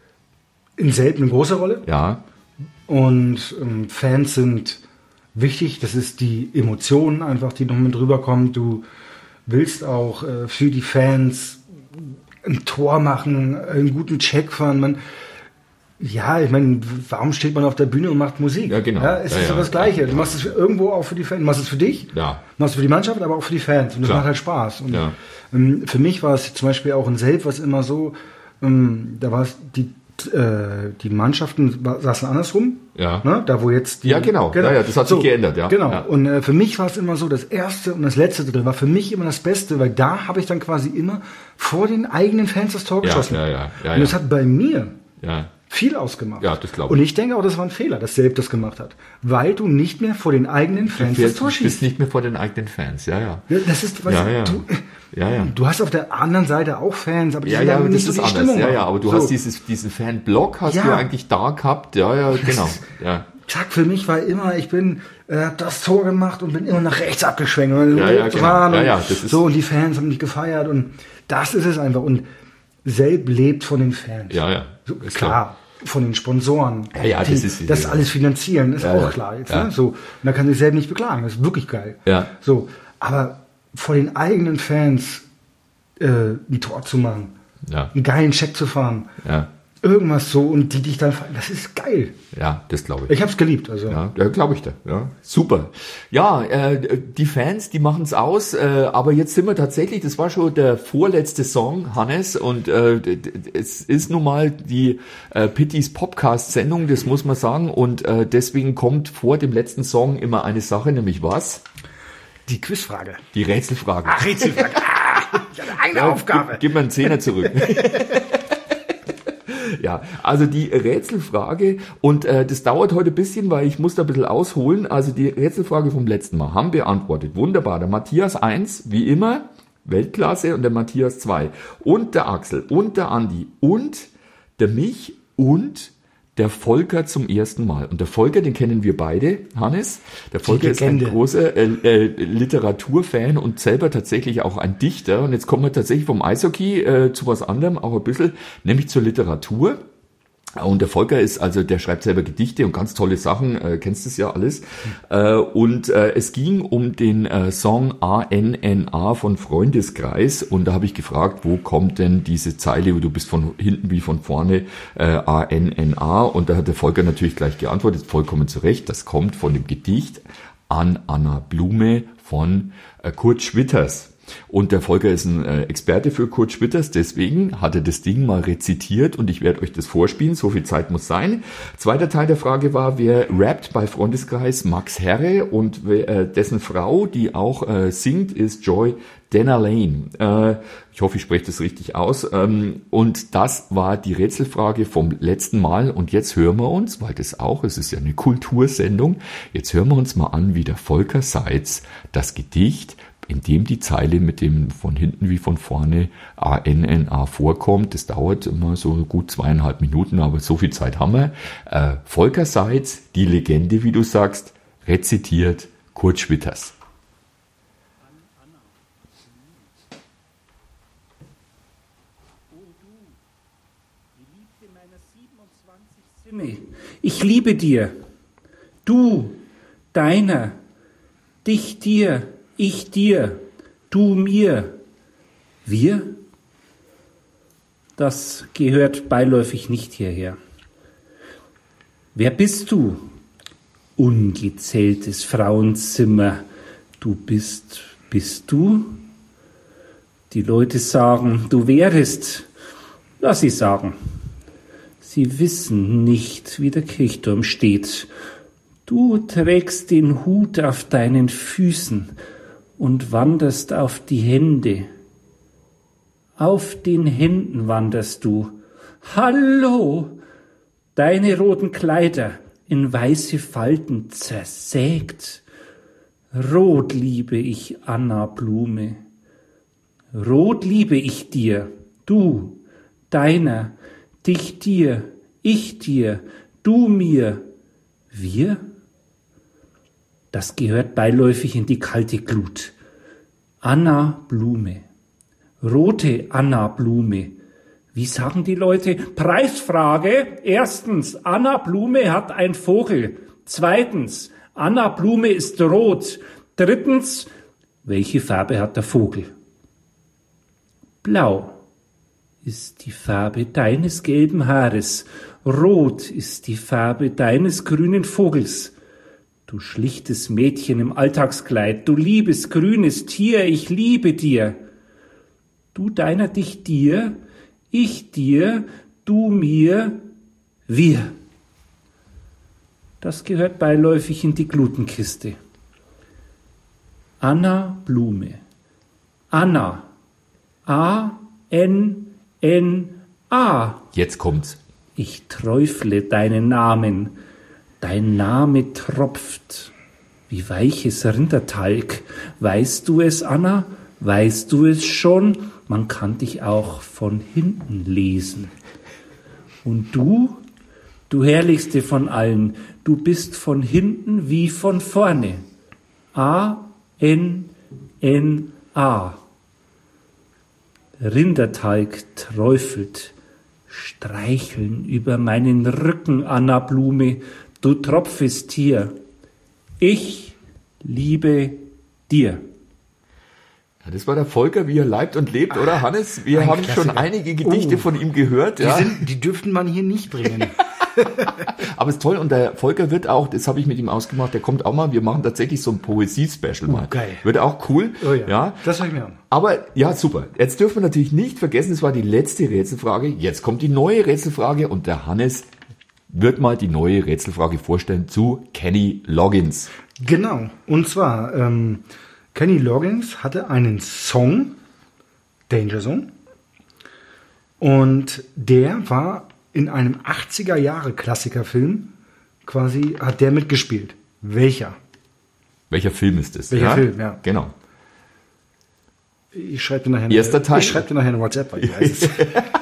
In selten eine große Rolle. Ja. Und Fans sind wichtig. Das ist die Emotion einfach, die noch mit rüberkommt. Du willst auch für die Fans ein Tor machen, einen guten Check fahren. Ja, ich meine, warum steht man auf der Bühne und macht Musik? Ja, genau. Ja, es ist ja das Gleiche. Du machst es irgendwo auch für die Fans. Du machst es für dich, machst es für die Mannschaft, aber auch für die Fans. Und das macht halt Spaß. Und für mich war es zum Beispiel auch in Selb was immer so, da war es die Mannschaften saßen andersrum. Ja. Ne? Da wo jetzt ja, genau. Ja, das hat sich geändert, ja. Genau. Ja. Und für mich war es immer so, das erste und das letzte Drittel war für mich immer das Beste, weil da habe ich dann quasi immer vor den eigenen Fans das Tor geschossen. Ja, und das hat bei mir viel ausgemacht. Ja, das glaube ich. Und ich denke auch, das war ein Fehler, dass Selb das gemacht hat. Weil du nicht mehr vor den eigenen Fans das Tor schießt. Du bist nicht mehr vor den eigenen Fans, ja. Das ist, du hast auf der anderen Seite auch Fans, aber die sind aber nicht das so ist die anders. Stimmung. Aber du hast diesen Fanblock hast du eigentlich da gehabt. Ja, genau. Ja. Zack, für mich war immer, ich bin das Tor gemacht und bin immer nach rechts abgeschwenkt. Und das ist so, und die Fans haben mich gefeiert und das ist es einfach. Und Selb lebt von den Fans. Ja. So, klar. Von den Sponsoren. Das alles finanzieren, ist auch klar jetzt. Ne? So, und da kann sich Selb nicht beklagen. Das ist wirklich geil. Ja. So, aber vor den eigenen Fans ein Tor zu machen, einen geilen Check zu fahren, irgendwas so und die dich dann, das ist geil. Ja, das glaube ich. Ich habe es geliebt. Also. Ja, glaube ich da. Ja, super. Ja, die Fans, die machen es aus, aber jetzt sind wir tatsächlich, das war schon der vorletzte Song, Hannes, und es ist nun mal die Pittys Popcast-Sendung, das muss man sagen, und deswegen kommt vor dem letzten Song immer eine Sache, nämlich was? Die Quizfrage. Die Rätselfrage. Ach, Rätselfrage. Ich hatte eine Aufgabe. Gib mir einen Zehner zurück. Ja, also die Rätselfrage, und das dauert heute ein bisschen, weil ich muss da ein bisschen ausholen. Also die Rätselfrage vom letzten Mal haben beantwortet. Wunderbar. Der Matthias 1, wie immer, Weltklasse, und der Matthias 2. Und der Axel und der Andi und der Mich und der Volker zum ersten Mal. Und der Volker, den kennen wir beide, Hannes. Der Volker ist ein großer Literaturfan und selber tatsächlich auch ein Dichter. Und jetzt kommen wir tatsächlich vom Eishockey zu was anderem, auch ein bisschen, nämlich zur Literatur. Und der Volker ist, also der schreibt selber Gedichte und ganz tolle Sachen, kennst du es ja alles. Und es ging um den Song ANNA von Freundeskreis, und da habe ich gefragt, wo kommt denn diese Zeile, wo du bist von hinten wie von vorne, ANNA, und da hat der Volker natürlich gleich geantwortet, vollkommen zu Recht, das kommt von dem Gedicht An Anna Blume von Kurt Schwitters. Und der Volker ist ein Experte für Kurt Schwitters, deswegen hat er das Ding mal rezitiert und ich werde euch das vorspielen, so viel Zeit muss sein. Zweiter Teil der Frage war, wer rappt bei Freundeskreis? Max Herre, und dessen Frau, die auch singt, ist Joy Dennerlane. Ich hoffe, ich spreche das richtig aus. Und das war die Rätselfrage vom letzten Mal, und jetzt hören wir uns, weil das auch, es ist ja eine Kultursendung, jetzt hören wir uns mal an, wie der Volker Seitz das Gedicht, in dem die Zeile mit dem von hinten wie von vorne ANNA vorkommt. Das dauert immer so gut 2,5 Minuten, aber so viel Zeit haben wir. Volker Seitz, die Legende, wie du sagst, rezitiert Kurt Schwitters. Ich liebe dir, du, deiner, dich dir, ich dir, du mir, wir? Das gehört beiläufig nicht hierher. Wer bist du? Ungezähltes Frauenzimmer. Du bist du? Die Leute sagen, du wärest. Lass sie sagen. Sie wissen nicht, wie der Kirchturm steht. Du trägst den Hut auf deinen Füßen und wanderst auf die Hände. Auf den Händen wanderst du. Hallo! Deine roten Kleider in weiße Falten zersägt. Rot liebe ich Anna Blume. Rot liebe ich dir, du, deiner, dich dir, ich dir, du mir, wir? Das gehört beiläufig in die kalte Glut. Anna Blume. Rote Anna Blume. Wie sagen die Leute? Preisfrage. Erstens, Anna Blume hat ein Vogel. Zweitens, Anna Blume ist rot. Drittens, welche Farbe hat der Vogel? Blau ist die Farbe deines gelben Haares. Rot ist die Farbe deines grünen Vogels. Du schlichtes Mädchen im Alltagskleid, du liebes grünes Tier, ich liebe dir. Du deiner dich dir, ich dir, du mir, wir. Das gehört beiläufig in die Glutenkiste. Anna Blume. Anna. A-N-N-A. Jetzt kommt's. Ich träufle deinen Namen. Dein Name tropft wie weiches Rindertalg. Weißt du es, Anna? Weißt du es schon? Man kann dich auch von hinten lesen. Und du herrlichste von allen, du bist von hinten wie von vorne. A-N-N-A. Rindertalg träufelt, streicheln über meinen Rücken, Anna Blume, du tropfest hier. Ich liebe dir. Ja, das war der Volker, wie er leibt und lebt, oder Hannes? Wir haben schon einige Gedichte von ihm gehört. Ja. Die dürften man hier nicht bringen. Aber ist toll, und der Volker wird auch, das habe ich mit ihm ausgemacht, der kommt auch mal, wir machen tatsächlich so ein Poesie-Special mal. Geil. Wird auch cool. Oh ja, ja. Das höre ich mir an. Aber ja, super. Jetzt dürfen wir natürlich nicht vergessen, es war die letzte Rätselfrage. Jetzt kommt die neue Rätselfrage, und der Hannes wird mal die neue Rätselfrage vorstellen zu Kenny Loggins. Genau. Und zwar, Kenny Loggins hatte einen Song, Danger Zone, und der war in einem 80er-Jahre-Klassikerfilm quasi hat der mitgespielt. Welcher? Welcher Film ist das? Welcher Film, ja. Genau. Ich schreibe dir nachher Erster Teil? Ich schreibe dir nachher eine WhatsApp, weil ich weiß es.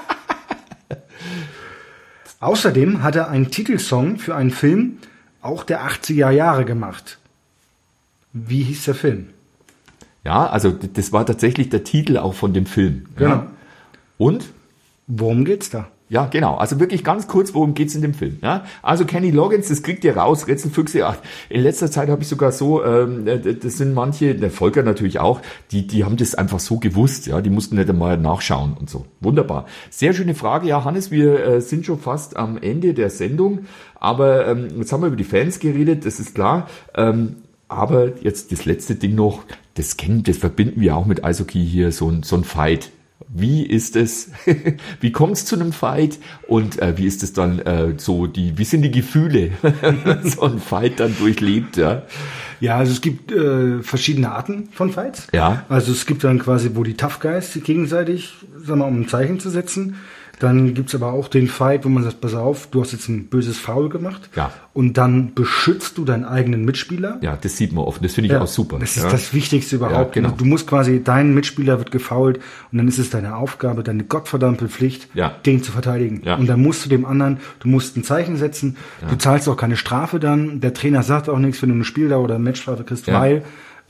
Außerdem hat er einen Titelsong für einen Film auch der 80er Jahre gemacht. Wie hieß der Film? Ja, also das war tatsächlich der Titel auch von dem Film. Genau. Ja. Und? Worum geht's da? Ja, genau. Also wirklich ganz kurz, worum geht's in dem Film? Ja? Also Kenny Loggins, das kriegt ihr raus, Rätselfüchse. Ach, in letzter Zeit habe ich sogar so, das sind manche, der Volker natürlich auch, die haben das einfach so gewusst. Ja, die mussten nicht einmal nachschauen und so. Wunderbar. Sehr schöne Frage. Ja, Hannes, wir sind schon fast am Ende der Sendung. Aber jetzt haben wir über die Fans geredet, das ist klar. Aber jetzt das letzte Ding noch, das verbinden wir auch mit Eishockey hier, so ein Fight. Wie ist es? Wie kommt es zu einem Fight? Und wie ist es dann wie sind die Gefühle, so ein Fight dann durchlebt? Ja, Ja, also es gibt verschiedene Arten von Fights. Ja. Also es gibt dann quasi, wo die Tough Guys sich gegenseitig, sagen wir mal, um ein Zeichen zu setzen. Dann gibt's aber auch den Fight, wo man sagt, pass auf, du hast jetzt ein böses Foul gemacht. Ja. Und dann beschützt du deinen eigenen Mitspieler. Ja, das sieht man oft. Das finde ich auch super. Das ja. ist das Wichtigste überhaupt. Ja, genau. Du musst quasi, dein Mitspieler wird gefoult und dann ist es deine Aufgabe, deine gottverdammte Pflicht, Ja. den zu verteidigen. Ja. Und dann musst du dem anderen, du musst ein Zeichen setzen, du zahlst auch keine Strafe dann, der Trainer sagt auch nichts, wenn du eine Spieldauer oder eine Matchstrafe kriegst, Ja. weil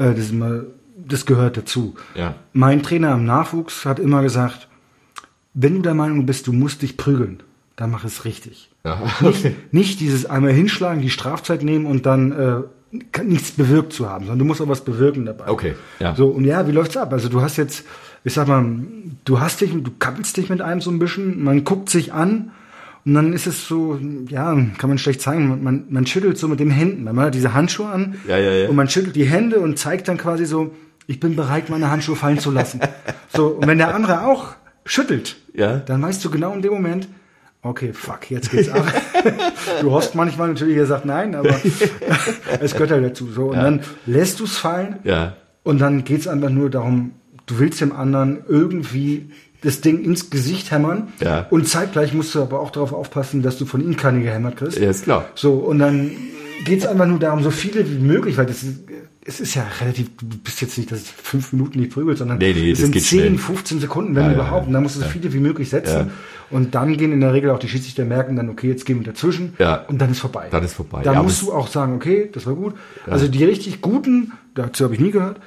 das gehört dazu. Ja. Mein Trainer im Nachwuchs hat immer gesagt, wenn du der Meinung bist, du musst dich prügeln, dann mach es richtig. Ja. Nicht dieses einmal hinschlagen, die Strafzeit nehmen und dann nichts bewirkt zu haben, sondern du musst auch was bewirken dabei. Okay, ja. So, und ja, wie läuft's ab? Also du hast jetzt, ich sag mal, du kappelst dich mit einem so ein bisschen, man guckt sich an und dann ist es so, ja, kann man schlecht zeigen, man schüttelt so mit den Händen, man hat diese Handschuhe an Ja. und man schüttelt die Hände und zeigt dann quasi so, ich bin bereit, meine Handschuhe fallen zu lassen. So, und wenn der andere auch schüttelt, Ja. dann weißt du genau in dem Moment, okay, fuck, jetzt geht's ab. Du hoffst manchmal natürlich, er sagt nein, aber es gehört halt dazu. So, und dann lässt du es fallen Ja. und dann geht's einfach nur darum, du willst dem anderen irgendwie das Ding ins Gesicht hämmern Ja. und zeitgleich musst du aber auch darauf aufpassen, dass du von ihm keine gehämmert kriegst. Ja, ist klar. So, und dann geht's einfach nur darum, so viele wie möglich, weil es ist ja relativ, du bist jetzt nicht, dass es 5 Minuten nicht prügelt, sondern Nee, es das sind geht 10, schnell. 15 Sekunden, wenn Ja, überhaupt. ja, Und dann musst du so ja. viele wie möglich setzen. Ja. Und dann gehen in der Regel auch die Schiedsrichter merken dann, okay, jetzt gehen wir dazwischen. Ja. Und dann ist vorbei. Dann ist vorbei. Dann Ja, musst aber du auch sagen, okay, das war gut. Also die richtig Guten, dazu habe ich nie gehört,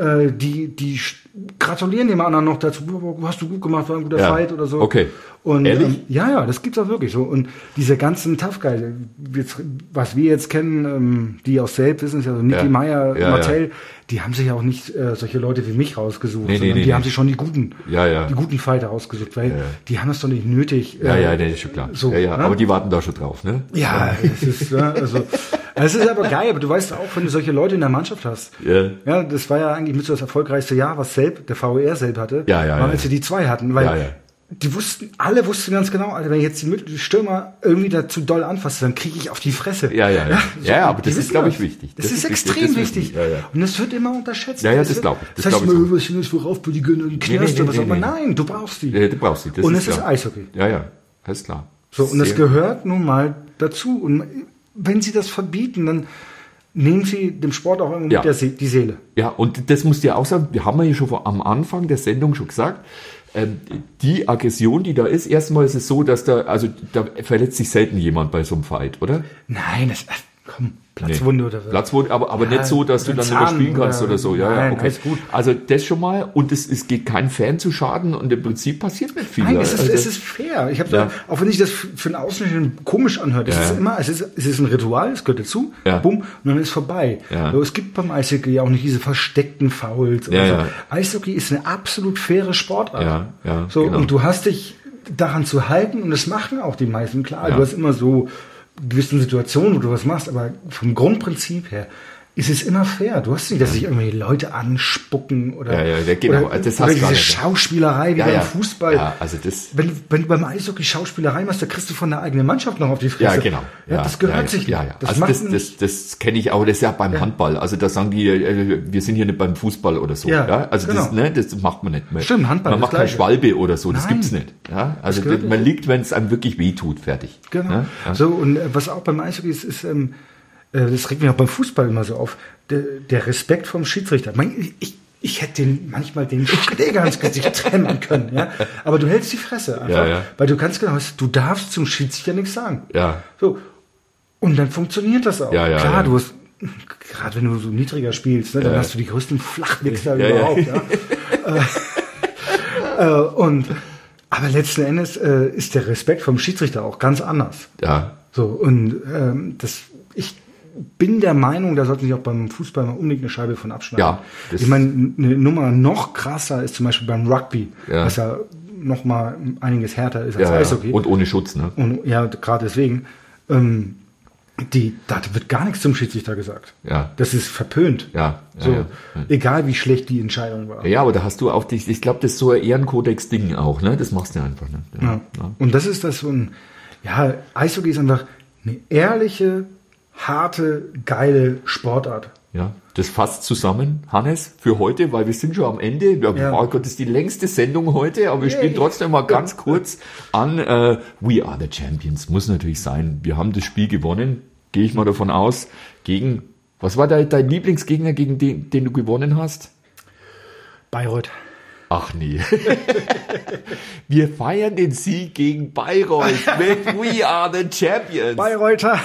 die gratulieren dem anderen noch dazu, hast du gut gemacht, war ein guter Ja. Fight oder so. Okay. Und, Ehrlich? ja, das gibt's auch wirklich so. Und diese ganzen Tough Guys, was wir jetzt kennen, die aus Selb wissen es ja, also Niki Ja. Meyer, Ja, Martell, die haben sich ja auch nicht solche Leute wie mich rausgesucht, Nee, sondern nee, die nee. haben sich schon die guten Fighter rausgesucht, weil die haben es doch nicht nötig. Ja, das ist schon klar. So, ja. ne? Aber die warten da schon drauf, ne? Ja, es ist, es ist aber geil, aber du weißt auch, wenn du solche Leute in der Mannschaft hast. Ja. Ja, das war ja eigentlich mit so das erfolgreichste Jahr, was Selb, der VER Selb hatte, Ja, war, als sie die 2 hatten, weil Ja. alle wussten ganz genau, Alter, wenn ich jetzt die Stürmer irgendwie da zu doll anfasse, dann kriege ich auf die Fresse. Ja, aber die das ist, wissen glaube ich, wichtig. Das ist wichtig, extrem das wichtig. Ja. Und das wird immer unterschätzt. Ja, das glaube ich. Das heißt immer, was ist das, worauf die gönnen, Knast oder was auch immer. nee. Nein, du brauchst die. Ja, du brauchst die. Das Und ist es ist klar. Eishockey. Ja, das ist klar. So, und das Sehr- gehört nun mal dazu. Und wenn sie das verbieten, dann nehmen sie dem Sport auch immer Ja. mit die Seele. Ja, und das musst du ja auch sagen, wir haben ja schon am Anfang der Sendung schon gesagt, die Aggression, die da ist, erstmal ist es so, dass da verletzt sich selten jemand bei so einem Fight, oder? Nein, Platzwunde oder so. Platzwunde, aber Ja, nicht so, dass du oder dann Zahn überspielen kannst oder so. Ja, Nein, okay. alles gut. Also das schon mal, und es geht kein Fan zu Schaden und im Prinzip passiert nicht viel. Nein, es Also- ist fair. Ich habe Ja. auch wenn sich das für einen Außenstehenden komisch anhört, es Ja. ist immer, es ist ein Ritual, es gehört dazu, Ja. bumm, und dann ist vorbei. Ja. Aber es gibt beim Eishockey ja auch nicht diese versteckten Fouls. oder Ja, so. ja. Eishockey ist eine absolut faire Sportart. Ja, so, genau. und du hast dich daran zu halten und das machen auch die meisten. Klar, Ja. du hast immer so gewissen Situationen, wo du was machst, aber vom Grundprinzip her ist es immer fair. Du hast nicht, dass sich irgendwelche Leute anspucken oder, ja, genau. oder, Das oder hast du gar diese nicht. Schauspielerei wie beim Fußball. Ja, also das. Wenn du beim Eishockey Schauspielerei machst, da kriegst du von der eigenen Mannschaft noch auf die Fresse. Ja, genau. Ja, das gehört sich nicht. Ja. Das Also macht das kenne ich auch. Das ist ja beim Handball. Also da sagen die, wir sind hier nicht beim Fußball oder so. Ja, Also genau. das macht man nicht mehr. Stimmt, Handball Man ist macht kein Gleiche. Schwalbe oder so. Das Nein. gibt's nicht. Ja, also Das gehört man nicht. liegt, wenn es einem wirklich wehtut. Fertig. Genau. Ja? Ja. So, und was auch beim Eishockey ist das regt mich auch beim Fußball immer so auf, der Respekt vom Schiedsrichter. Ich hätte manchmal den Schläger ins Gesicht trennen können, ja. Aber du hältst die Fresse einfach, Ja. weil du ganz genau weißt, du darfst zum Schiedsrichter nichts sagen. Ja. So. Und dann funktioniert das auch. Ja, Klar, ja. du hast, gerade wenn du so niedriger spielst, ne, dann Ja. hast du die größten Flachwichser Ja, überhaupt, ja. Aber letzten Endes ist der Respekt vom Schiedsrichter auch ganz anders. Ja. So, und ich bin der Meinung, da sollten sich auch beim Fußball mal unbedingt eine Scheibe von abschneiden. Ja, das- Ich meine, eine Nummer noch krasser ist zum Beispiel beim Rugby, Ja. was ja noch mal einiges härter ist als Ja, Eishockey. und ohne Schutz, ne? Und ja, gerade deswegen, da wird gar nichts zum Schiedsrichter gesagt. Ja. Das ist verpönt. Ja, So, ja. egal wie schlecht die Entscheidung war. Ja, aber da hast du auch ich glaube, das ist so ein Ehrenkodex-Ding auch, ne? Das machst du einfach, ne? Ja. Und das ist das so ein, Eishockey ist einfach eine ehrliche, harte, geile Sportart. Ja, das fasst zusammen, Hannes, für heute, weil wir sind schon am Ende. Ja. Oh Gott, das ist die längste Sendung heute, aber wir spielen trotzdem mal ganz kurz an. We are the Champions, muss natürlich sein. Wir haben das Spiel gewonnen, gehe ich mal davon aus, gegen, was war dein Lieblingsgegner, gegen den du gewonnen hast? Bayreuth. Ach nee. Wir feiern den Sieg gegen Bayreuth mit We are the Champions. Bayreuther.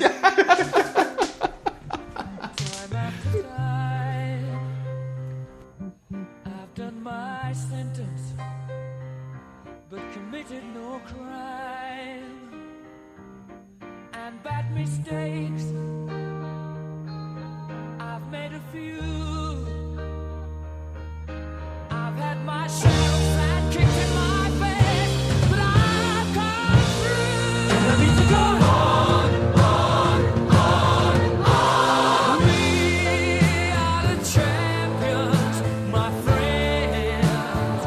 I've done my sentence, but committed no crime. And bad mistakes, I've made a few. I've had my share of sand kicked in my face, but I've come through. And I need to go on. We are the champions, my friends,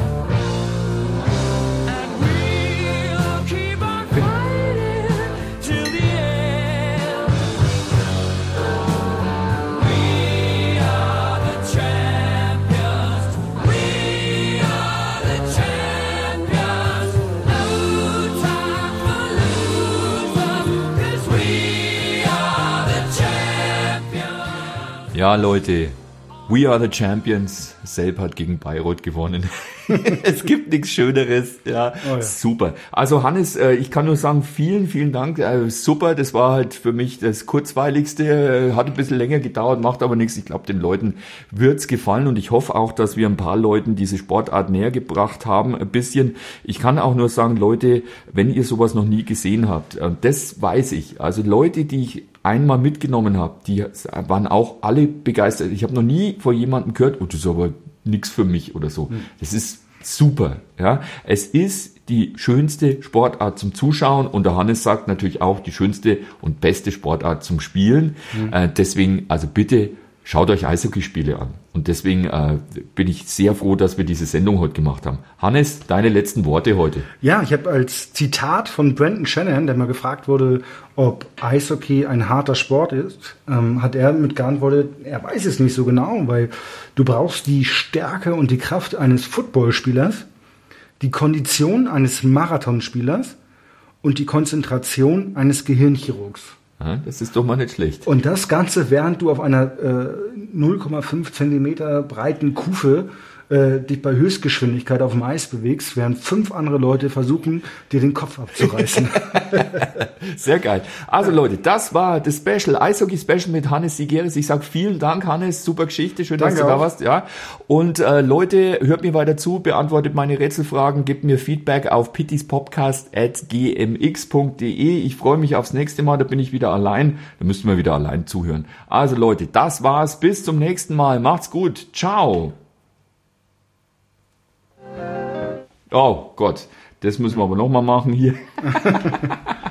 and we'll keep on fighting till the end. We are the champions. We are the champions. No time for losers, 'cause we are the champions. Ja, Leute, We are the Champions. Selb hat gegen Bayreuth gewonnen. Es gibt nichts Schöneres. Ja, super. Also Hannes, ich kann nur sagen, vielen, vielen Dank. Super, das war halt für mich das Kurzweiligste. Hat ein bisschen länger gedauert, macht aber nichts. Ich glaube, den Leuten wird's gefallen und ich hoffe auch, dass wir ein paar Leuten diese Sportart näher gebracht haben. Ein bisschen. Ich kann auch nur sagen, Leute, wenn ihr sowas noch nie gesehen habt, das weiß ich. Also Leute, die ich einmal mitgenommen habe, die waren auch alle begeistert. Ich habe noch nie vor jemandem gehört, oh, das ist aber nichts für mich oder so. Das ist super. Ja, es ist die schönste Sportart zum Zuschauen und der Hannes sagt natürlich auch die schönste und beste Sportart zum Spielen. Deswegen, also bitte schaut euch Eishockeyspiele an. Und deswegen bin ich sehr froh, dass wir diese Sendung heute gemacht haben. Hannes, deine letzten Worte heute. Ja, ich habe als Zitat von Brendan Shanahan, der mal gefragt wurde, ob Eishockey ein harter Sport ist, hat er mit geantwortet, er weiß es nicht so genau, weil du brauchst die Stärke und die Kraft eines Footballspielers, die Kondition eines Marathonspielers und die Konzentration eines Gehirnchirurgs. Ja, das ist doch mal nicht schlecht. Und das Ganze, während du auf einer 0,5 Zentimeter breiten Kufe dich bei Höchstgeschwindigkeit auf dem Eis bewegst, während 5 andere Leute versuchen, dir den Kopf abzureißen. Sehr geil. Also Leute, das war das Special, Eishockey-Special mit Hannes Sigeris. Ich sage vielen Dank, Hannes. Super Geschichte. Schön, dass Danke du da auch. warst. Ja. Und Leute, hört mir weiter zu, beantwortet meine Rätselfragen, gebt mir Feedback auf pittispodcast@gmx.de. Ich freue mich aufs nächste Mal. Da bin ich wieder allein. Da müssten wir wieder allein zuhören. Also Leute, das war's. Bis zum nächsten Mal. Macht's gut. Ciao. Oh Gott, das müssen wir aber noch mal machen hier.